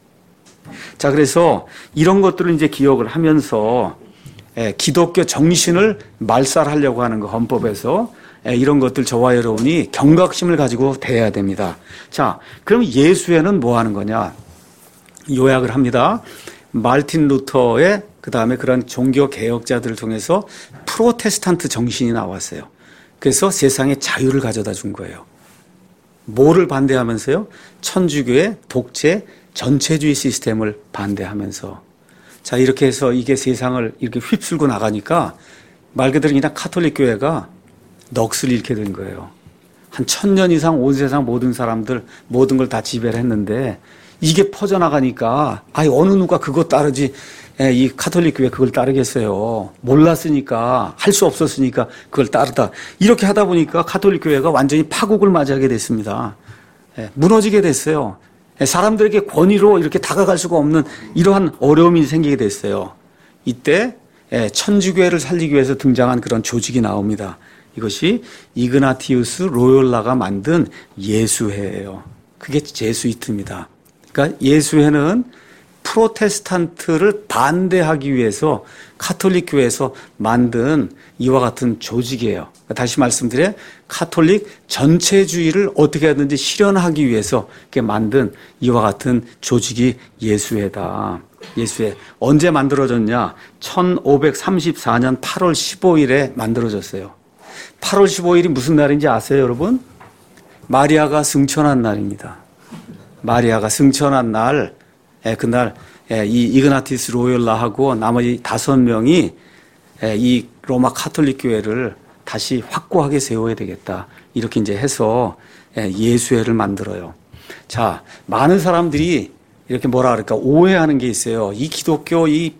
자, 그래서 이런 것들을 이제 기억을 하면서 기독교 정신을 말살하려고 하는 그 헌법에서 이런 것들 저와 여러분이 경각심을 가지고 대해야 됩니다. 자, 그럼 예수에는 뭐 하는 거냐? 요약을 합니다. 말틴 루터의 그 다음에 그런 종교 개혁자들을 통해서 프로테스탄트 정신이 나왔어요. 그래서 세상에 자유를 가져다 준 거예요. 뭐를 반대하면서요? 천주교의 독재 전체주의 시스템을 반대하면서. 자, 이렇게 해서 이게 세상을 이렇게 휩쓸고 나가니까 말 그대로 그냥 카톨릭 교회가 넋을 잃게 된 거예요. 한 천년 이상 온 세상 모든 사람들 모든 걸 다 지배를 했는데 이게 퍼져나가니까 아이 어느 누가 그거 따르지 이 카톨릭 교회 그걸 따르겠어요. 몰랐으니까 할 수 없었으니까 그걸 따르다. 이렇게 하다 보니까 카톨릭 교회가 완전히 파국을 맞이하게 됐습니다. 무너지게 됐어요. 사람들에게 권위로 이렇게 다가갈 수가 없는 이러한 어려움이 생기게 됐어요. 이때 천주교회를 살리기 위해서 등장한 그런 조직이 나옵니다. 이것이 이그나티우스 로욜라가 만든 예수회예요. 그게 제수이트입니다. 그러니까 예수회는 프로테스탄트를 반대하기 위해서 카톨릭 교회에서 만든 이와 같은 조직이에요. 다시 말씀드려 카톨릭 전체주의를 어떻게 하든지 실현하기 위해서 이렇게 만든 이와 같은 조직이 예수회다. 예수회. 언제 만들어졌냐? 천오백삼십사 년 팔월 십오일에 만들어졌어요. 팔월 십오일이 무슨 날인지 아세요, 여러분? 마리아가 승천한 날입니다. 마리아가 승천한 날, 예, 그날 예, 이 이그나티우스 로욜라하고 나머지 다섯 명이 예, 이 로마 카톨릭 교회를 다시 확고하게 세워야 되겠다. 이렇게 이제 해서 예, 예수회를 만들어요. 자, 많은 사람들이 이렇게 뭐라 그럴까 오해하는 게 있어요. 이 기독교, 이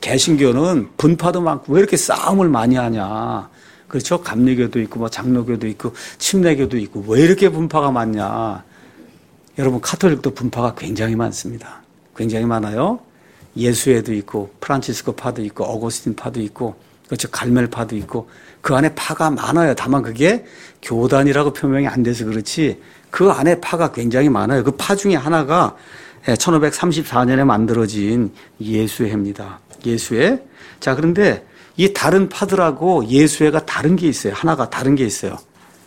개신교는 분파도 많고 왜 이렇게 싸움을 많이 하냐. 그렇죠? 감리교도 있고 뭐 장로교도 있고 침례교도 있고 왜 이렇게 분파가 많냐. 여러분 카톨릭도 분파가 굉장히 많습니다. 굉장히 많아요. 예수회도 있고 프란치스코 파도 있고 어거스틴 파도 있고 그렇죠. 갈멜 파도 있고 그 안에 파가 많아요. 다만 그게 교단이라고 표명이 안 돼서 그렇지 그 안에 파가 굉장히 많아요. 그 파 중에 하나가 천오백삼십사 년에 만들어진 예수회입니다. 예수회. 자, 그런데 이 다른 파들하고 예수회가 다른 게 있어요. 하나가 다른 게 있어요.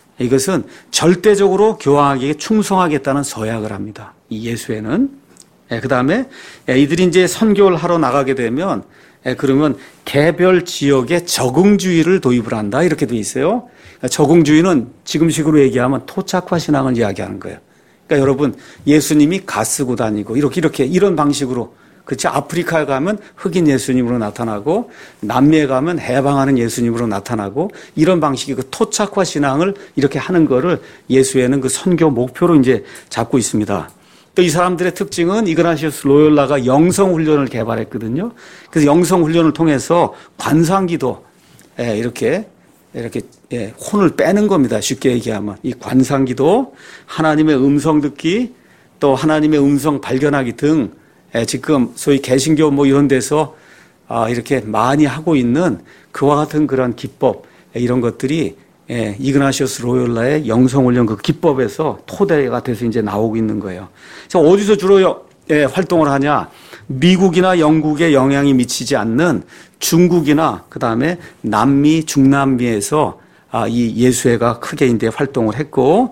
이것은 절대적으로 교황에게 충성하겠다는 서약을 합니다. 이 예수회는. 예, 그 다음에 이들이 이제 선교를 하러 나가게 되면 예, 그러면 개별 지역에 적응주의를 도입을 한다. 이렇게 돼 있어요. 적응주의는 지금식으로 얘기하면 토착화 신앙을 이야기하는 거예요. 그러니까 여러분 예수님이 가 쓰고 다니고 이렇게 이렇게 이런 방식으로 그렇죠. 아프리카에 가면 흑인 예수님으로 나타나고 남미에 가면 해방하는 예수님으로 나타나고 이런 방식의 그 토착화 신앙을 이렇게 하는 거를 예수회는 그 선교 목표로 이제 잡고 있습니다. 또 이 사람들의 특징은 이그나티우스 로욜라가 영성 훈련을 개발했거든요. 그래서 영성 훈련을 통해서 관상기도 이렇게 이렇게 혼을 빼는 겁니다. 쉽게 얘기하면 이 관상기도, 하나님의 음성 듣기, 또 하나님의 음성 발견하기 등 지금 소위 개신교 뭐 이런 데서 이렇게 많이 하고 있는 그와 같은 그런 기법 이런 것들이 이그나티우스 로욜라의 영성훈련 그 기법에서 토대가 돼서 이제 나오고 있는 거예요. 자, 어디서 주로 활동을 하냐? 미국이나 영국에 영향이 미치지 않는 중국이나 그 다음에 남미, 중남미에서 이 예수회가 크게 이제 활동을 했고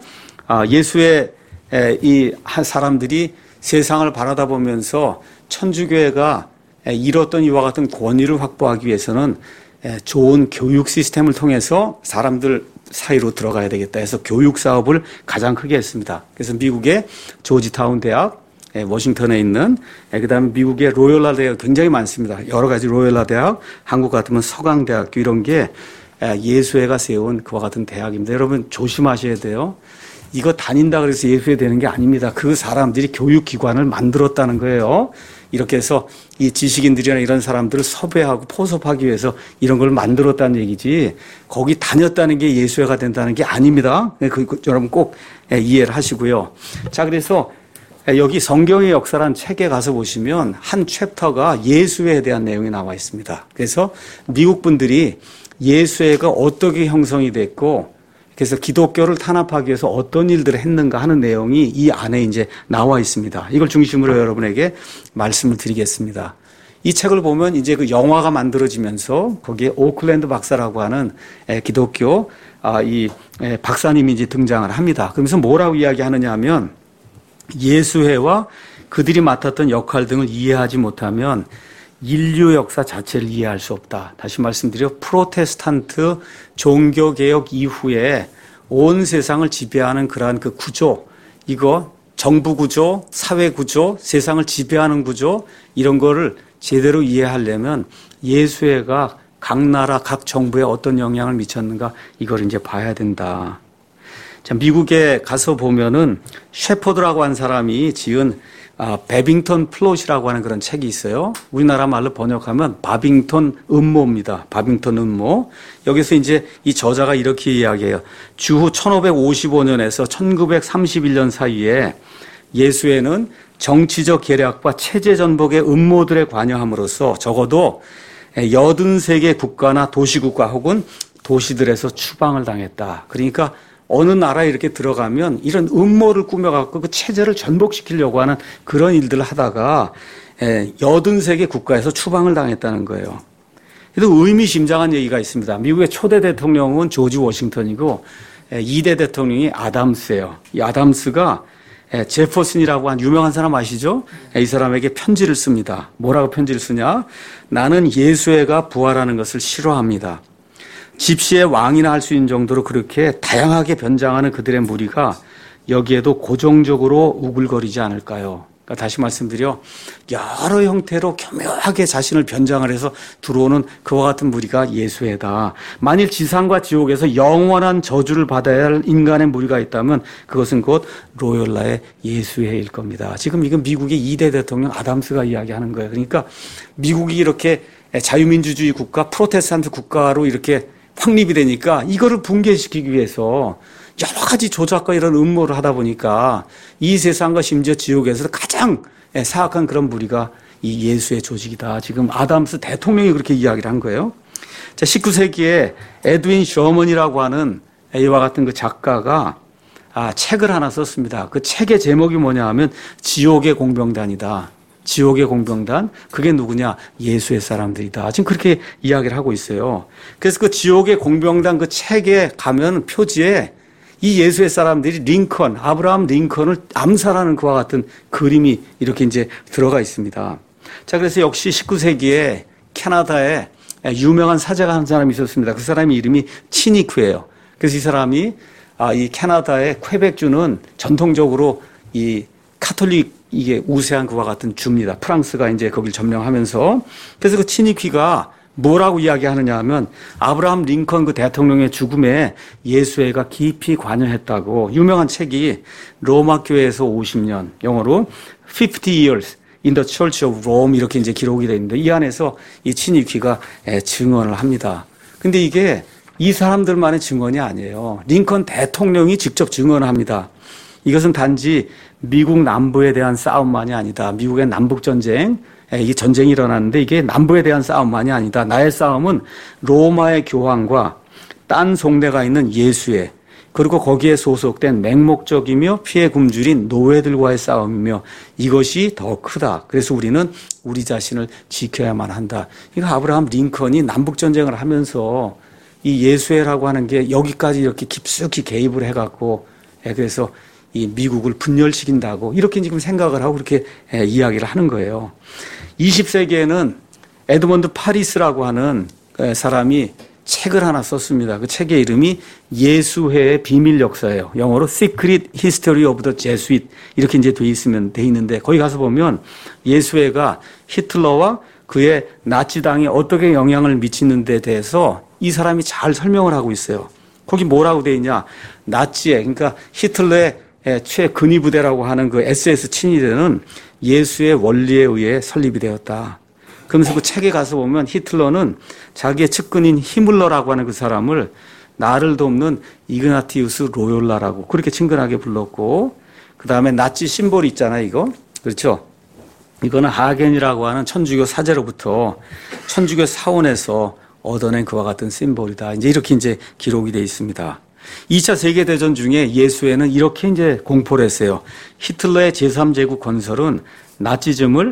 예수회 이 한 사람들이 세상을 바라다 보면서 천주교회가 이뤘던 이와 같은 권위를 확보하기 위해서는 좋은 교육 시스템을 통해서 사람들 사이로 들어가야 되겠다 해서 교육 사업을 가장 크게 했습니다. 그래서 미국의 조지타운 대학, 워싱턴에 있는, 그 다음에 미국의 로욜라 대학 굉장히 많습니다. 여러 가지 로욜라 대학, 한국 같으면 서강대학교 이런 게 예수회가 세운 그와 같은 대학입니다. 여러분 조심하셔야 돼요. 이거 다닌다 그래서 예수회 되는 게 아닙니다. 그 사람들이 교육기관을 만들었다는 거예요. 이렇게 해서 이 지식인들이나 이런 사람들을 섭외하고 포섭하기 위해서 이런 걸 만들었다는 얘기지 거기 다녔다는 게 예수회가 된다는 게 아닙니다. 그, 그, 여러분 꼭 이해를 하시고요. 자, 그래서 여기 성경의 역사라는 책에 가서 보시면 한 챕터가 예수회에 대한 내용이 나와 있습니다. 그래서 미국 분들이 예수회가 어떻게 형성이 됐고 그래서 기독교를 탄압하기 위해서 어떤 일들을 했는가 하는 내용이 이 안에 이제 나와 있습니다. 이걸 중심으로 여러분에게 말씀을 드리겠습니다. 이 책을 보면 이제 그 영화가 만들어지면서 거기에 오클랜드 박사라고 하는 기독교 이 박사님이 이제 등장을 합니다. 그러면서 뭐라고 이야기하느냐 하면 예수회와 그들이 맡았던 역할 등을 이해하지 못하면 인류 역사 자체를 이해할 수 없다. 다시 말씀드려 프로테스탄트 종교개혁 이후에 온 세상을 지배하는 그러한 그 구조, 이거 정부 구조, 사회 구조, 세상을 지배하는 구조, 이런 거를 제대로 이해하려면 예수회가 각 나라, 각 정부에 어떤 영향을 미쳤는가, 이걸 이제 봐야 된다. 자, 미국에 가서 보면은 셰퍼드라고 한 사람이 지은 아, 베빙턴 플롯이라고 하는 그런 책이 있어요. 우리나라 말로 번역하면 바빙턴 음모입니다. 바빙턴 음모. 여기서 이제 이 저자가 이렇게 이야기해요. 주후 천오백오십오 년에서 천구백삼십일 년 사이에 예수회는 정치적 계략과 체제 전복의 음모들에 관여함으로써 적어도 여든세 개 국가나 도시국가 혹은 도시들에서 추방을 당했다. 그러니까 어느 나라에 이렇게 들어가면 이런 음모를 꾸며갖고 그 체제를 전복시키려고 하는 그런 일들을 하다가 여든세 개 국가에서 추방을 당했다는 거예요. 그래도 의미심장한 얘기가 있습니다. 미국의 초대 대통령은 조지 워싱턴이고 이 대 대통령이 아담스예요. 이 아담스가 제퍼슨이라고 한 유명한 사람 아시죠? 이 사람에게 편지를 씁니다. 뭐라고 편지를 쓰냐? 나는 예수회가 부활하는 것을 싫어합니다. 집시의 왕이나 할 수 있는 정도로 그렇게 다양하게 변장하는 그들의 무리가 여기에도 고정적으로 우글거리지 않을까요? 그러니까 다시 말씀드려 여러 형태로 교묘하게 자신을 변장을 해서 들어오는 그와 같은 무리가 예수회다. 만일 지상과 지옥에서 영원한 저주를 받아야 할 인간의 무리가 있다면 그것은 곧 로열라의 예수회일 겁니다. 지금 이건 미국의 이 대 대통령 아담스가 이야기하는 거예요. 그러니까 미국이 이렇게 자유민주주의 국가, 프로테스탄트 국가로 이렇게 확립이 되니까 이거를 붕괴시키기 위해서 여러 가지 조작과 이런 음모를 하다 보니까 이 세상과 심지어 지옥에서 가장 사악한 그런 무리가 이 예수의 조직이다. 지금 아담스 대통령이 그렇게 이야기를 한 거예요. 자, 십구 세기에 에드윈 셔먼이라고 하는 이와 같은 그 작가가 아, 책을 하나 썼습니다. 그 책의 제목이 뭐냐 하면 지옥의 공병단이다. 지옥의 공병단, 그게 누구냐? 예수의 사람들이다. 지금 그렇게 이야기를 하고 있어요. 그래서 그 지옥의 공병단 그 책에 가면 표지에 이 예수의 사람들이 링컨, 아브라함 링컨을 암살하는 그와 같은 그림이 이렇게 이제 들어가 있습니다. 자, 그래서 역시 십구 세기에 캐나다에 유명한 사제가 한 사람이 있었습니다. 그 사람이 이름이 치니크예요. 그래서 이 사람이 아, 이 캐나다의 퀘벡주는 전통적으로 이 카톨릭 이게 우세한 그와 같은 주입니다. 프랑스가 이제 거길 점령하면서. 그래서 그 치니퀴가 뭐라고 이야기하느냐 하면 아브라함 링컨 그 대통령의 죽음에 예수회가 깊이 관여했다고. 유명한 책이 로마 교회에서 오십 년, 영어로 fifty years in the Church of Rome 이렇게 이제 기록이 되어 있는데 이 안에서 이 치니퀴가 증언을 합니다. 근데 이게 이 사람들만의 증언이 아니에요. 링컨 대통령이 직접 증언을 합니다. 이것은 단지 미국 남부에 대한 싸움만이 아니다. 미국의 남북전쟁, 이게 전쟁이 일어났는데 이게 남부에 대한 싸움만이 아니다. 나의 싸움은 로마의 교황과 딴 속내가 있는 예수회, 그리고 거기에 소속된 맹목적이며 피해 굶주린 노예들과의 싸움이며 이것이 더 크다. 그래서 우리는 우리 자신을 지켜야만 한다. 이거 아브라함 링컨이 남북전쟁을 하면서 이 예수회라고 하는 게 여기까지 이렇게 깊숙이 개입을 해갖고 그래서 이 미국을 분열시킨다고 이렇게 지금 생각을 하고 그렇게 이야기를 하는 거예요. 이십 세기에는 에드먼드 파리스라고 하는 사람이 책을 하나 썼습니다. 그 책의 이름이 예수회의 비밀 역사예요. 영어로 Secret History of the Jesuit 이렇게 이제 돼 있으면 돼 있는데 거기 가서 보면 예수회가 히틀러와 그의 나치당에 어떻게 영향을 미치는 데 대해서 이 사람이 잘 설명을 하고 있어요. 거기 뭐라고 돼 있냐? 나치의 그러니까 히틀러의 최근위 부대라고 하는 그 에스에스 친위대는 예수의 원리에 의해 설립이 되었다. 그러면서 그 책에 가서 보면 히틀러는 자기의 측근인 히물러라고 하는 그 사람을 나를 돕는 이그나티우스 로욜라라고 그렇게 친근하게 불렀고, 그 다음에 나치 심볼이 있잖아요, 이거. 그렇죠? 이거는 하겐이라고 하는 천주교 사제로부터 천주교 사원에서 얻어낸 그와 같은 심볼이다. 이제 이렇게 이제 기록이 되어 있습니다. 이 차 세계대전 중에 예수회는 이렇게 이제 공포를 했어요. 히틀러의 제삼 제국 건설은 나치즘을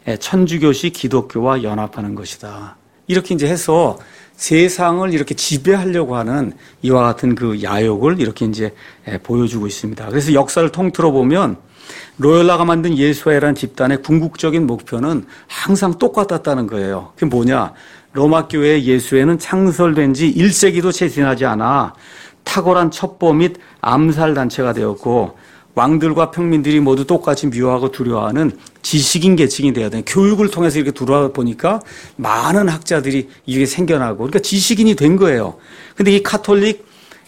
천주교식 기독교와 연합하는 것이다. 이렇게 이제 해서 세상을 이렇게 지배하려고 하는 이와 같은 그 야욕을 이렇게 이제 보여주고 있습니다. 그래서 역사를 통틀어 보면 로열라가 만든 예수회라는 집단의 궁극적인 목표는 항상 똑같았다는 거예요. 그게 뭐냐? 로마 교회의 예수회는 창설된 지 일 세기도 채 지나지 않아 탁월한 첩보 및 암살 단체가 되었고 왕들과 평민들이 모두 똑같이 미워하고 두려워하는 지식인 계층이 되어야 돼. 교육을 통해서 이렇게 들어보니까 많은 학자들이 이게 생겨나고 그러니까 지식인이 된 거예요. 근데 이 카톨릭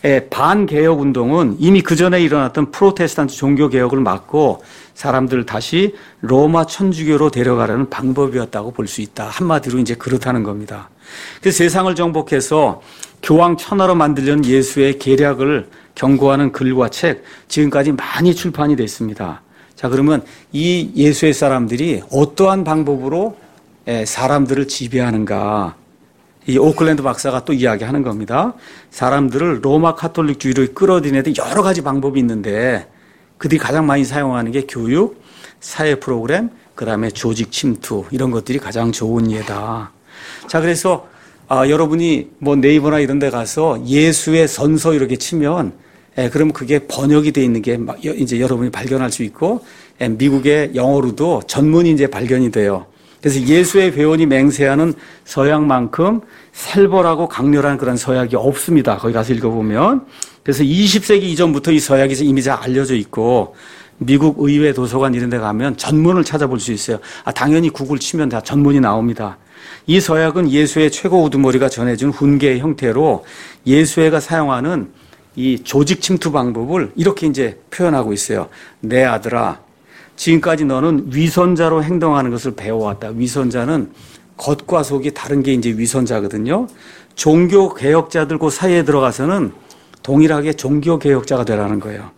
반개혁 운동은 이미 그 전에 일어났던 프로테스탄트 종교 개혁을 막고 사람들을 다시 로마 천주교로 데려가려는 방법이었다고 볼 수 있다. 한마디로 이제 그렇다는 겁니다. 그래서 세상을 정복해서 교황 천하로 만들려는 예수의 계략을 경고하는 글과 책 지금까지 많이 출판이 됐습니다. 자, 그러면 이 예수의 사람들이 어떠한 방법으로 사람들을 지배하는가? 이 오클랜드 박사가 또 이야기하는 겁니다. 사람들을 로마 카톨릭주의로 끌어들이는 데 여러 가지 방법이 있는데 그들이 가장 많이 사용하는 게 교육, 사회 프로그램, 그다음에 조직 침투 이런 것들이 가장 좋은 예다. 자, 그래서 아, 여러분이 뭐 네이버나 이런 데 가서 예수의 선서 이렇게 치면 예, 그러면 그게 번역이 돼 있는 게 이제 여러분이 발견할 수 있고 예, 미국의 영어로도 전문이 이제 발견이 돼요. 그래서 예수의 회원이 맹세하는 서약만큼 살벌하고 강렬한 그런 서약이 없습니다. 거기 가서 읽어보면. 그래서 이십 세기 이전부터 이 서약이 이미 잘 알려져 있고 미국 의회 도서관 이런 데 가면 전문을 찾아볼 수 있어요. 아, 당연히 구글 치면 다 전문이 나옵니다. 이 서약은 예수의 최고 우두머리가 전해준 훈계의 형태로 예수회가 사용하는 이 조직 침투 방법을 이렇게 이제 표현하고 있어요. 내 아들아, 지금까지 너는 위선자로 행동하는 것을 배워왔다. 위선자는 겉과 속이 다른 게 이제 위선자거든요. 종교 개혁자들 그 사이에 들어가서는 동일하게 종교 개혁자가 되라는 거예요.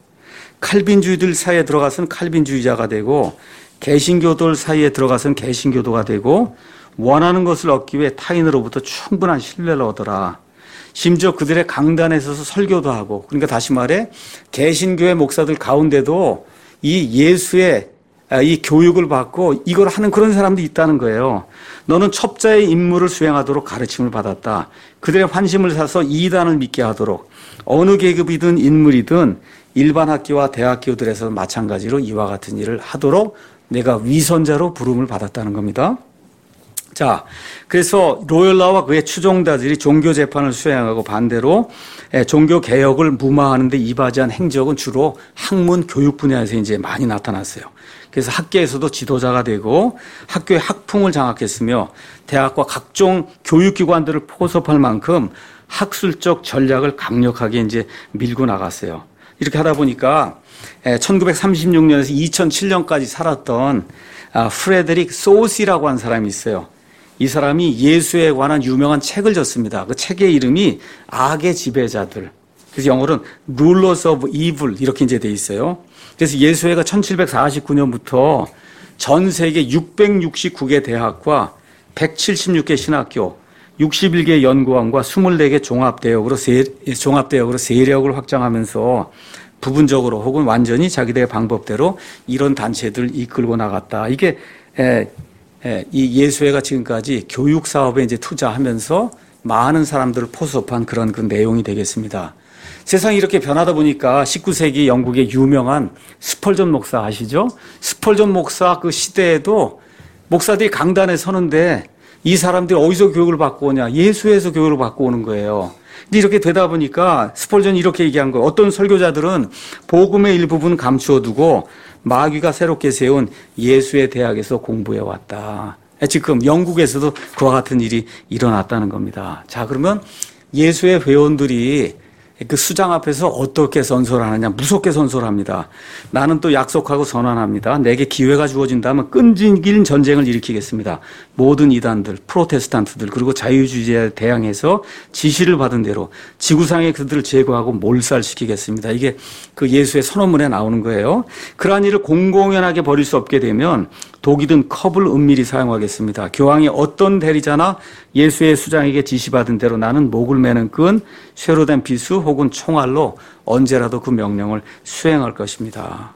칼빈주의들 사이에 들어가서는 칼빈주의자가 되고 개신교들 사이에 들어가서는 개신교도가 되고 원하는 것을 얻기 위해 타인으로부터 충분한 신뢰를 얻어라. 심지어 그들의 강단에 서서 설교도 하고 그러니까 다시 말해 개신교회 목사들 가운데도 이 예수의 이 교육을 받고 이걸 하는 그런 사람들이 있다는 거예요. 너는 첩자의 임무를 수행하도록 가르침을 받았다. 그들의 환심을 사서 이단을 믿게 하도록 어느 계급이든 인물이든 일반 학교와 대학교들에서 마찬가지로 이와 같은 일을 하도록 내가 위선자로 부름을 받았다는 겁니다. 자, 그래서 로열라와 그의 추종자들이 종교 재판을 수행하고 반대로 종교 개혁을 무마하는 데 이바지한 행적은 주로 학문 교육 분야에서 이제 많이 나타났어요. 그래서 학계에서도 지도자가 되고 학교의 학풍을 장악했으며 대학과 각종 교육기관들을 포섭할 만큼 학술적 전략을 강력하게 이제 밀고 나갔어요. 이렇게 하다 보니까 천구백삼십육 년에서 이천칠 년까지 살았던 프레데릭 소시라고 하는 사람이 있어요. 이 사람이 예수에 관한 유명한 책을 썼습니다. 그 책의 이름이 악의 지배자들. 그래서 영어로는 Rulers of Evil 이렇게 이제 돼 있어요. 그래서 예수회가 천칠백사십구 년부터 전 세계 육백육십구 개 대학과 백칠십육 개 신학교, 육십일 개 연구원과 이십사 개 종합대학으로 세, 종합대학으로 세력을 확장하면서 부분적으로 혹은 완전히 자기들의 방법대로 이런 단체들을 이끌고 나갔다. 이게 에, 에, 이 예수회가 지금까지 교육 사업에 이제 투자하면서 많은 사람들을 포섭한 그런 그 내용이 되겠습니다. 세상이 이렇게 변하다 보니까 십구 세기 영국의 유명한 스펄전 목사 아시죠? 스펄전 목사 그 시대에도 목사들이 강단에 서는데 이 사람들이 어디서 교육을 받고 오냐? 예수에서 교육을 받고 오는 거예요. 근데 이렇게 되다 보니까 스펄전이 이렇게 얘기한 거예요. 어떤 설교자들은 복음의 일부분 감추어두고 마귀가 새롭게 세운 예수의 대학에서 공부해 왔다. 지금 영국에서도 그와 같은 일이 일어났다는 겁니다. 자, 그러면 예수의 회원들이 그 수장 앞에서 어떻게 선서를 하느냐? 무섭게 선서를 합니다. 나는 또 약속하고 선언합니다. 내게 기회가 주어진다면 끈질긴 전쟁을 일으키겠습니다. 모든 이단들, 프로테스탄트들 그리고 자유주의자에 대항해서 지시를 받은 대로 지구상에 그들을 제거하고 몰살시키겠습니다. 이게 그 예수의 선언문에 나오는 거예요. 그러한 일을 공공연하게 벌일 수 없게 되면 독이든 컵을 은밀히 사용하겠습니다. 교황이 어떤 대리자나 예수의 수장에게 지시받은 대로 나는 목을 매는 끈, 쇠로 된 비수 혹은 총알로 언제라도 그 명령을 수행할 것입니다.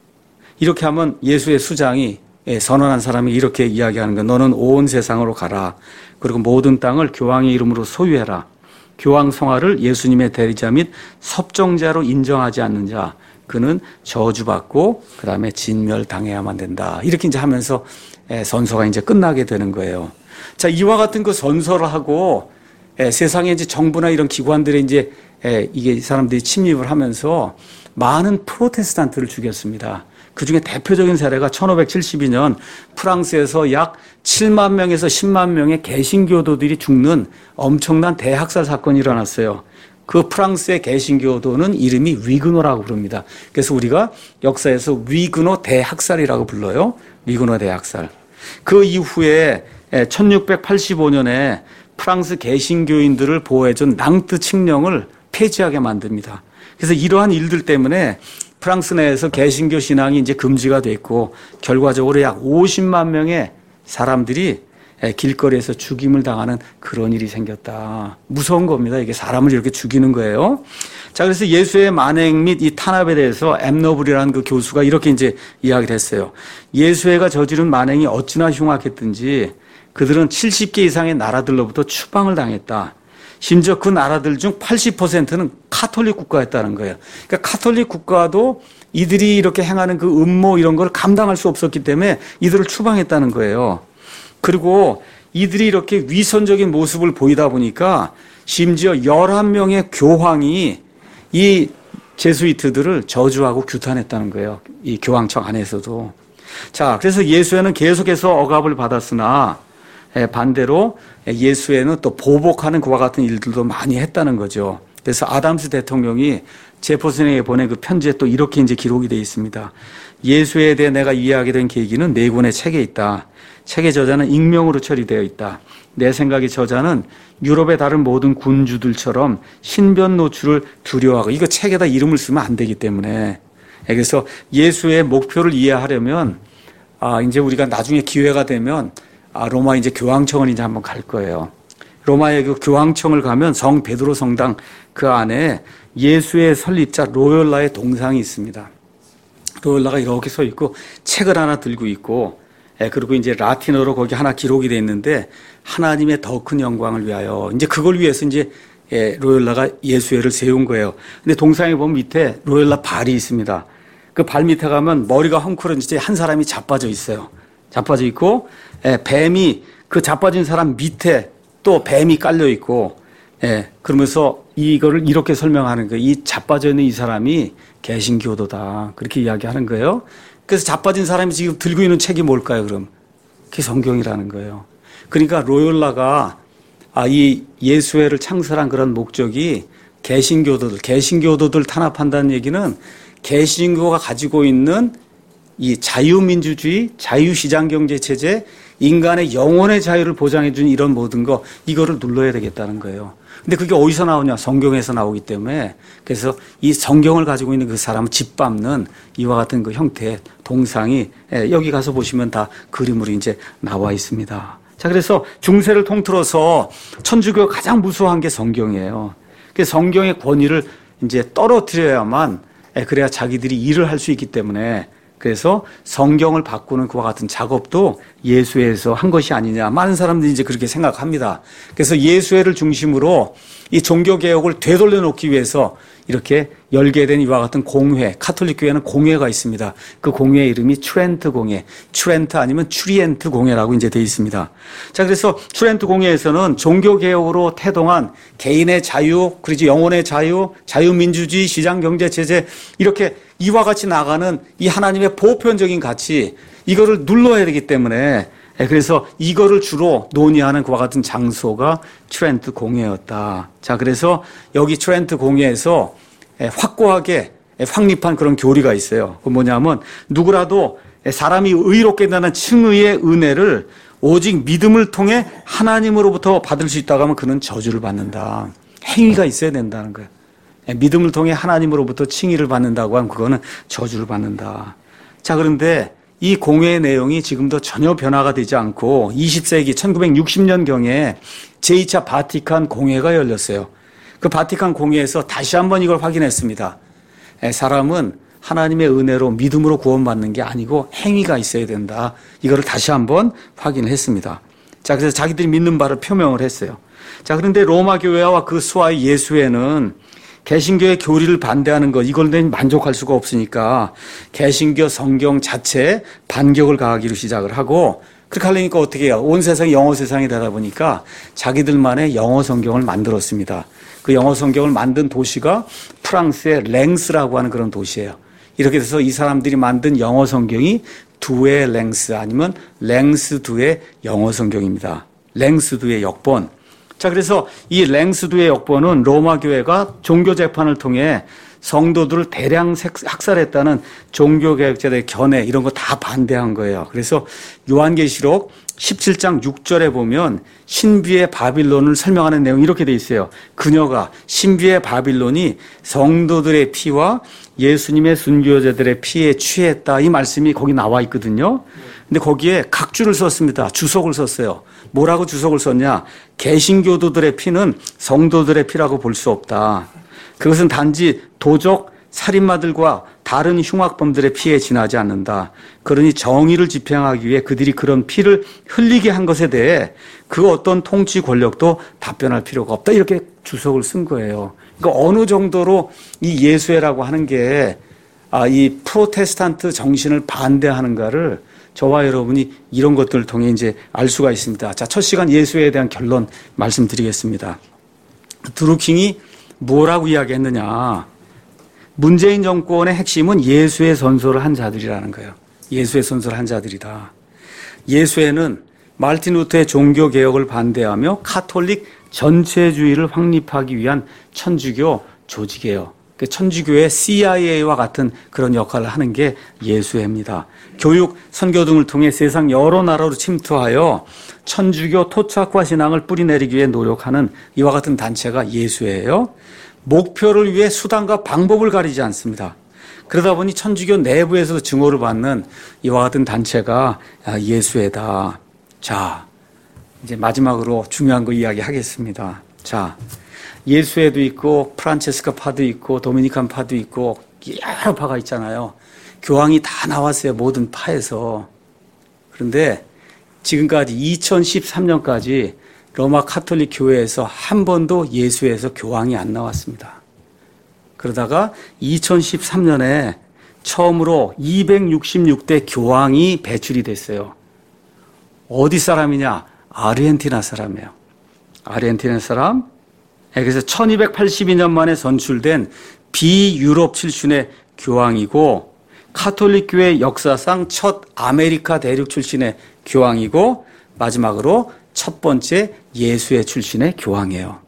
이렇게 하면 예수의 수장이 선언한 사람이 이렇게 이야기하는 거예요. 너는 온 세상으로 가라. 그리고 모든 땅을 교황의 이름으로 소유해라. 교황 성화를 예수님의 대리자 및 섭정자로 인정하지 않는 자, 그는 저주받고 그 다음에 진멸당해야만 된다. 이렇게 이제 하면서 선서가 이제 끝나게 되는 거예요. 자, 이와 같은 그 선서를 하고 세상에 이제 정부나 이런 기관들에 이제 이게 사람들이 침입을 하면서 많은 프로테스탄트를 죽였습니다. 그 중에 대표적인 사례가 천오백칠십이 년 프랑스에서 약 칠만 명에서 십만 명의 개신교도들이 죽는 엄청난 대학살 사건이 일어났어요. 그 프랑스의 개신교도는 이름이 위그노라고 부릅니다. 그래서 우리가 역사에서 위그노 대학살이라고 불러요. 위그노 대학살. 그 이후에 천육백팔십오 년에 프랑스 개신교인들을 보호해준 낭트 칙령을 폐지하게 만듭니다. 그래서 이러한 일들 때문에 프랑스 내에서 개신교 신앙이 이제 금지가 됐고 결과적으로 약 오십만 명의 사람들이 길거리에서 죽임을 당하는 그런 일이 생겼다. 무서운 겁니다. 이게 사람을 이렇게 죽이는 거예요. 자, 그래서 예수의 만행 및 이 탄압에 대해서 엠노블이라는 그 교수가 이렇게 이제 이야기를 했어요. 예수회가 저지른 만행이 어찌나 흉악했든지 그들은 칠십 개 이상의 나라들로부터 추방을 당했다. 심지어 그 나라들 중 팔십 퍼센트는 카톨릭 국가였다는 거예요. 그러니까 카톨릭 국가도 이들이 이렇게 행하는 그 음모 이런 걸 감당할 수 없었기 때문에 이들을 추방했다는 거예요. 그리고 이들이 이렇게 위선적인 모습을 보이다 보니까 심지어 열한 명의 교황이 이 제수이트들을 저주하고 규탄했다는 거예요. 이 교황청 안에서도. 자, 그래서 예수회는 계속해서 억압을 받았으나 반대로 예수회는 또 보복하는 그와 같은 일들도 많이 했다는 거죠. 그래서 아담스 대통령이 제퍼슨에게 보낸 그 편지에 또 이렇게 이제 기록이 되어 있습니다. 예수회에 대해 내가 이해하게 된 계기는 네 권의 책에 있다. 책의 저자는 익명으로 처리되어 있다. 내 생각의 저자는 유럽의 다른 모든 군주들처럼 신변 노출을 두려워하고 이거 책에다 이름을 쓰면 안 되기 때문에 그래서 예수의 목표를 이해하려면 아 이제 우리가 나중에 기회가 되면 아 로마 이제 교황청을 이제 한번 갈 거예요. 로마의 그 교황청을 가면 성 베드로 성당 그 안에 예수의 설립자 로열라의 동상이 있습니다. 로열라가 이렇게 서 있고 책을 하나 들고 있고 예, 그리고 이제 라틴어로 거기 하나 기록이 돼 있는데 하나님의 더 큰 영광을 위하여 이제 그걸 위해서 이제 예, 로열라가 예수회를 세운 거예요. 근데 동상에 보면 밑에 로열라 발이 있습니다. 그 발 밑에 가면 머리가 헝클어진 채 한 사람이 자빠져 있어요. 자빠져 있고 예, 뱀이 그 자빠진 사람 밑에 또 뱀이 깔려 있고 예, 그러면서 이거를 이렇게 설명하는 거예요. 이 자빠져 있는 이 사람이 개신교도다. 그렇게 이야기하는 거예요. 그래서 자빠진 사람이 지금 들고 있는 책이 뭘까요, 그럼? 그게 성경이라는 거예요. 그러니까 로열라가 아, 이 예수회를 창설한 그런 목적이 개신교도들, 개신교도들 탄압한다는 얘기는 개신교가 가지고 있는 이 자유민주주의, 자유시장경제체제, 인간의 영혼의 자유를 보장해 주는 이런 모든 거 이거를 눌러야 되겠다는 거예요. 근데 그게 어디서 나오냐? 성경에서 나오기 때문에 그래서 이 성경을 가지고 있는 그 사람을 짓밟는 이와 같은 그 형태의 동상이 여기 가서 보시면 다 그림으로 이제 나와 있습니다. 자, 그래서 중세를 통틀어서 천주교가 가장 무서워한 게 성경이에요. 그래서 성경의 권위를 이제 떨어뜨려야만 그래야 자기들이 일을 할 수 있기 때문에 그래서 성경을 바꾸는 그와 같은 작업도 예수회에서 한 것이 아니냐. 많은 사람들이 이제 그렇게 생각합니다. 그래서 예수회를 중심으로 이 종교개혁을 되돌려 놓기 위해서 이렇게 열게 된 이와 같은 공회, 카톨릭 교회는 공회가 있습니다. 그 공회의 이름이 트렌트 공회, 트렌트 아니면 추리엔트 공회라고 이제 되어 있습니다. 자, 그래서 트렌트 공회에서는 종교개혁으로 태동한 개인의 자유, 그리고 영혼의 자유, 자유민주주의, 시장경제체제 이렇게 이와 같이 나가는 이 하나님의 보편적인 가치 이거를 눌러야 되기 때문에 그래서 이거를 주로 논의하는 그와 같은 장소가 트렌트 공회였다. 자, 그래서 여기 트렌트 공회에서 확고하게 확립한 그런 교리가 있어요. 그 뭐냐면 누구라도 사람이 의롭게 된다는 칭의의 은혜를 오직 믿음을 통해 하나님으로부터 받을 수 있다고 하면 그는 저주를 받는다. 행위가 있어야 된다는 거예요. 믿음을 통해 하나님으로부터 칭의를 받는다고 하면 그거는 저주를 받는다. 자, 그런데 이 공회의 내용이 지금도 전혀 변화가 되지 않고 이십 세기 천구백육십 년경에 제이 차 바티칸 공회가 열렸어요. 그 바티칸 공회에서 다시 한번 이걸 확인했습니다. 사람은 하나님의 은혜로 믿음으로 구원받는 게 아니고 행위가 있어야 된다. 이거를 다시 한번 확인을 했습니다. 자, 그래서 자기들이 믿는 바를 표명을 했어요. 자, 그런데 로마 교회와 그 수하의 예수회는 개신교의 교리를 반대하는 것, 이걸로 만족할 수가 없으니까 개신교 성경 자체에 반격을 가하기로 시작을 하고, 그렇게 하려니까 어떻게 해요? 온 세상이 영어 세상이 되다 보니까 자기들만의 영어 성경을 만들었습니다. 그 영어 성경을 만든 도시가 프랑스의 랭스라고 하는 그런 도시예요. 이렇게 돼서 이 사람들이 만든 영어 성경이 두의 랭스 아니면 랭스 두의 영어 성경입니다. 랭스 두의 역본. 자, 그래서 이 랭스 두의 역본은 로마 교회가 종교 재판을 통해 성도들을 대량 학살했다는 종교개혁자들의 견해 이런 거 다 반대한 거예요. 그래서 요한계시록 십칠 장 육 절에 보면 신비의 바빌론을 설명하는 내용이 이렇게 돼 있어요. 그녀가 신비의 바빌론이 성도들의 피와 예수님의 순교자들의 피에 취했다. 이 말씀이 거기 나와 있거든요. 근데 거기에 각주를 썼습니다. 주석을 썼어요. 뭐라고 주석을 썼냐? 개신교도들의 피는 성도들의 피라고 볼 수 없다. 그것은 단지 도적, 살인마들과 다른 흉악범들의 피에 지나지 않는다. 그러니 정의를 집행하기 위해 그들이 그런 피를 흘리게 한 것에 대해 그 어떤 통치 권력도 답변할 필요가 없다. 이렇게 주석을 쓴 거예요. 그러니까 어느 정도로 이 예수회라고 하는 게 아, 이 프로테스탄트 정신을 반대하는가를 저와 여러분이 이런 것들을 통해 이제 알 수가 있습니다. 자, 첫 시간 예수회에 대한 결론 말씀드리겠습니다. 드루킹이 뭐라고 이야기했느냐? 문재인 정권의 핵심은 예수의 선서를 한 자들이라는 거예요. 예수의 선서를 한 자들이다. 예수회는 마르틴 루터의 종교개혁을 반대하며 카톨릭 전체주의를 확립하기 위한 천주교 조직이에요. 천주교의 씨아이에이와 같은 그런 역할을 하는 게 예수회입니다. 교육, 선교 등을 통해 세상 여러 나라로 침투하여 천주교 토착화 신앙을 뿌리내리기 위해 노력하는 이와 같은 단체가 예수회예요. 목표를 위해 수단과 방법을 가리지 않습니다. 그러다 보니 천주교 내부에서도 증오를 받는 이와 같은 단체가 예수회다. 자, 이제 마지막으로 중요한 거 이야기하겠습니다. 자, 예수회도 있고 프란체스카 파도 있고 도미니칸 파도 있고 여러 파가 있잖아요. 교황이 다 나왔어요. 모든 파에서. 그런데 지금까지 이천십삼 년까지 로마 카톨릭 교회에서 한 번도 예수회에서 교황이 안 나왔습니다. 그러다가 이천십삼 년에 처음으로 이백육십육 대 교황이 배출이 됐어요. 어디 사람이냐? 아르헨티나 사람이에요. 아르헨티나 사람. 그래서 천이백팔십이 년 만에 선출된 비유럽 출신의 교황이고 카톨릭 교회 역사상 첫 아메리카 대륙 출신의 교황이고 마지막으로 첫 번째 예수회 출신의 교황이에요.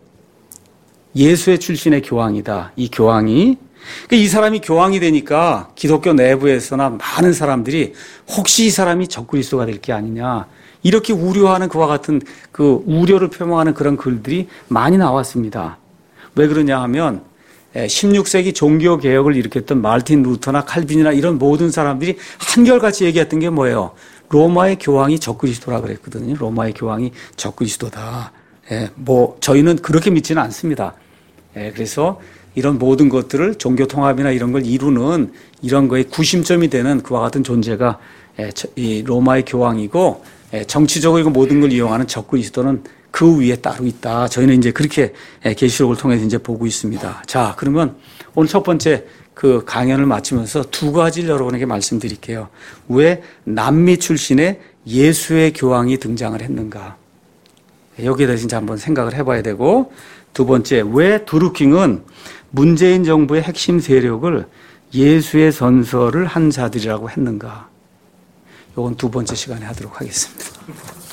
예수회 출신의 교황이다. 이 교황이. 이 사람이 교황이 되니까 기독교 내부에서나 많은 사람들이 혹시 이 사람이 적그리스도가 될 게 아니냐. 이렇게 우려하는 그와 같은 그 우려를 표명하는 그런 글들이 많이 나왔습니다. 왜 그러냐 하면 십육 세기 종교개혁을 일으켰던 마르틴 루터나 칼빈이나 이런 모든 사람들이 한결같이 얘기했던 게 뭐예요? 로마의 교황이 적그리스도라 그랬거든요. 로마의 교황이 적그리스도다. 예, 뭐 저희는 그렇게 믿지는 않습니다. 예, 그래서 이런 모든 것들을 종교 통합이나 이런 걸 이루는 이런 거의 구심점이 되는 그와 같은 존재가 예, 이 로마의 교황이고 예, 정치적으로 모든 걸 이용하는 적그리스도는 그 위에 따로 있다. 저희는 이제 그렇게 예, 계시록을 통해서 이제 보고 있습니다. 자, 그러면 오늘 첫 번째 그 강연을 마치면서 두 가지를 여러분에게 말씀드릴게요. 왜 남미 출신의 예수의 교황이 등장을 했는가? 여기에 대해서 이제 한번 생각을 해봐야 되고, 두 번째, 왜 드루킹은 문재인 정부의 핵심 세력을 예수의 선서를 한 자들이라고 했는가? 이건 두 번째 시간에 하도록 하겠습니다.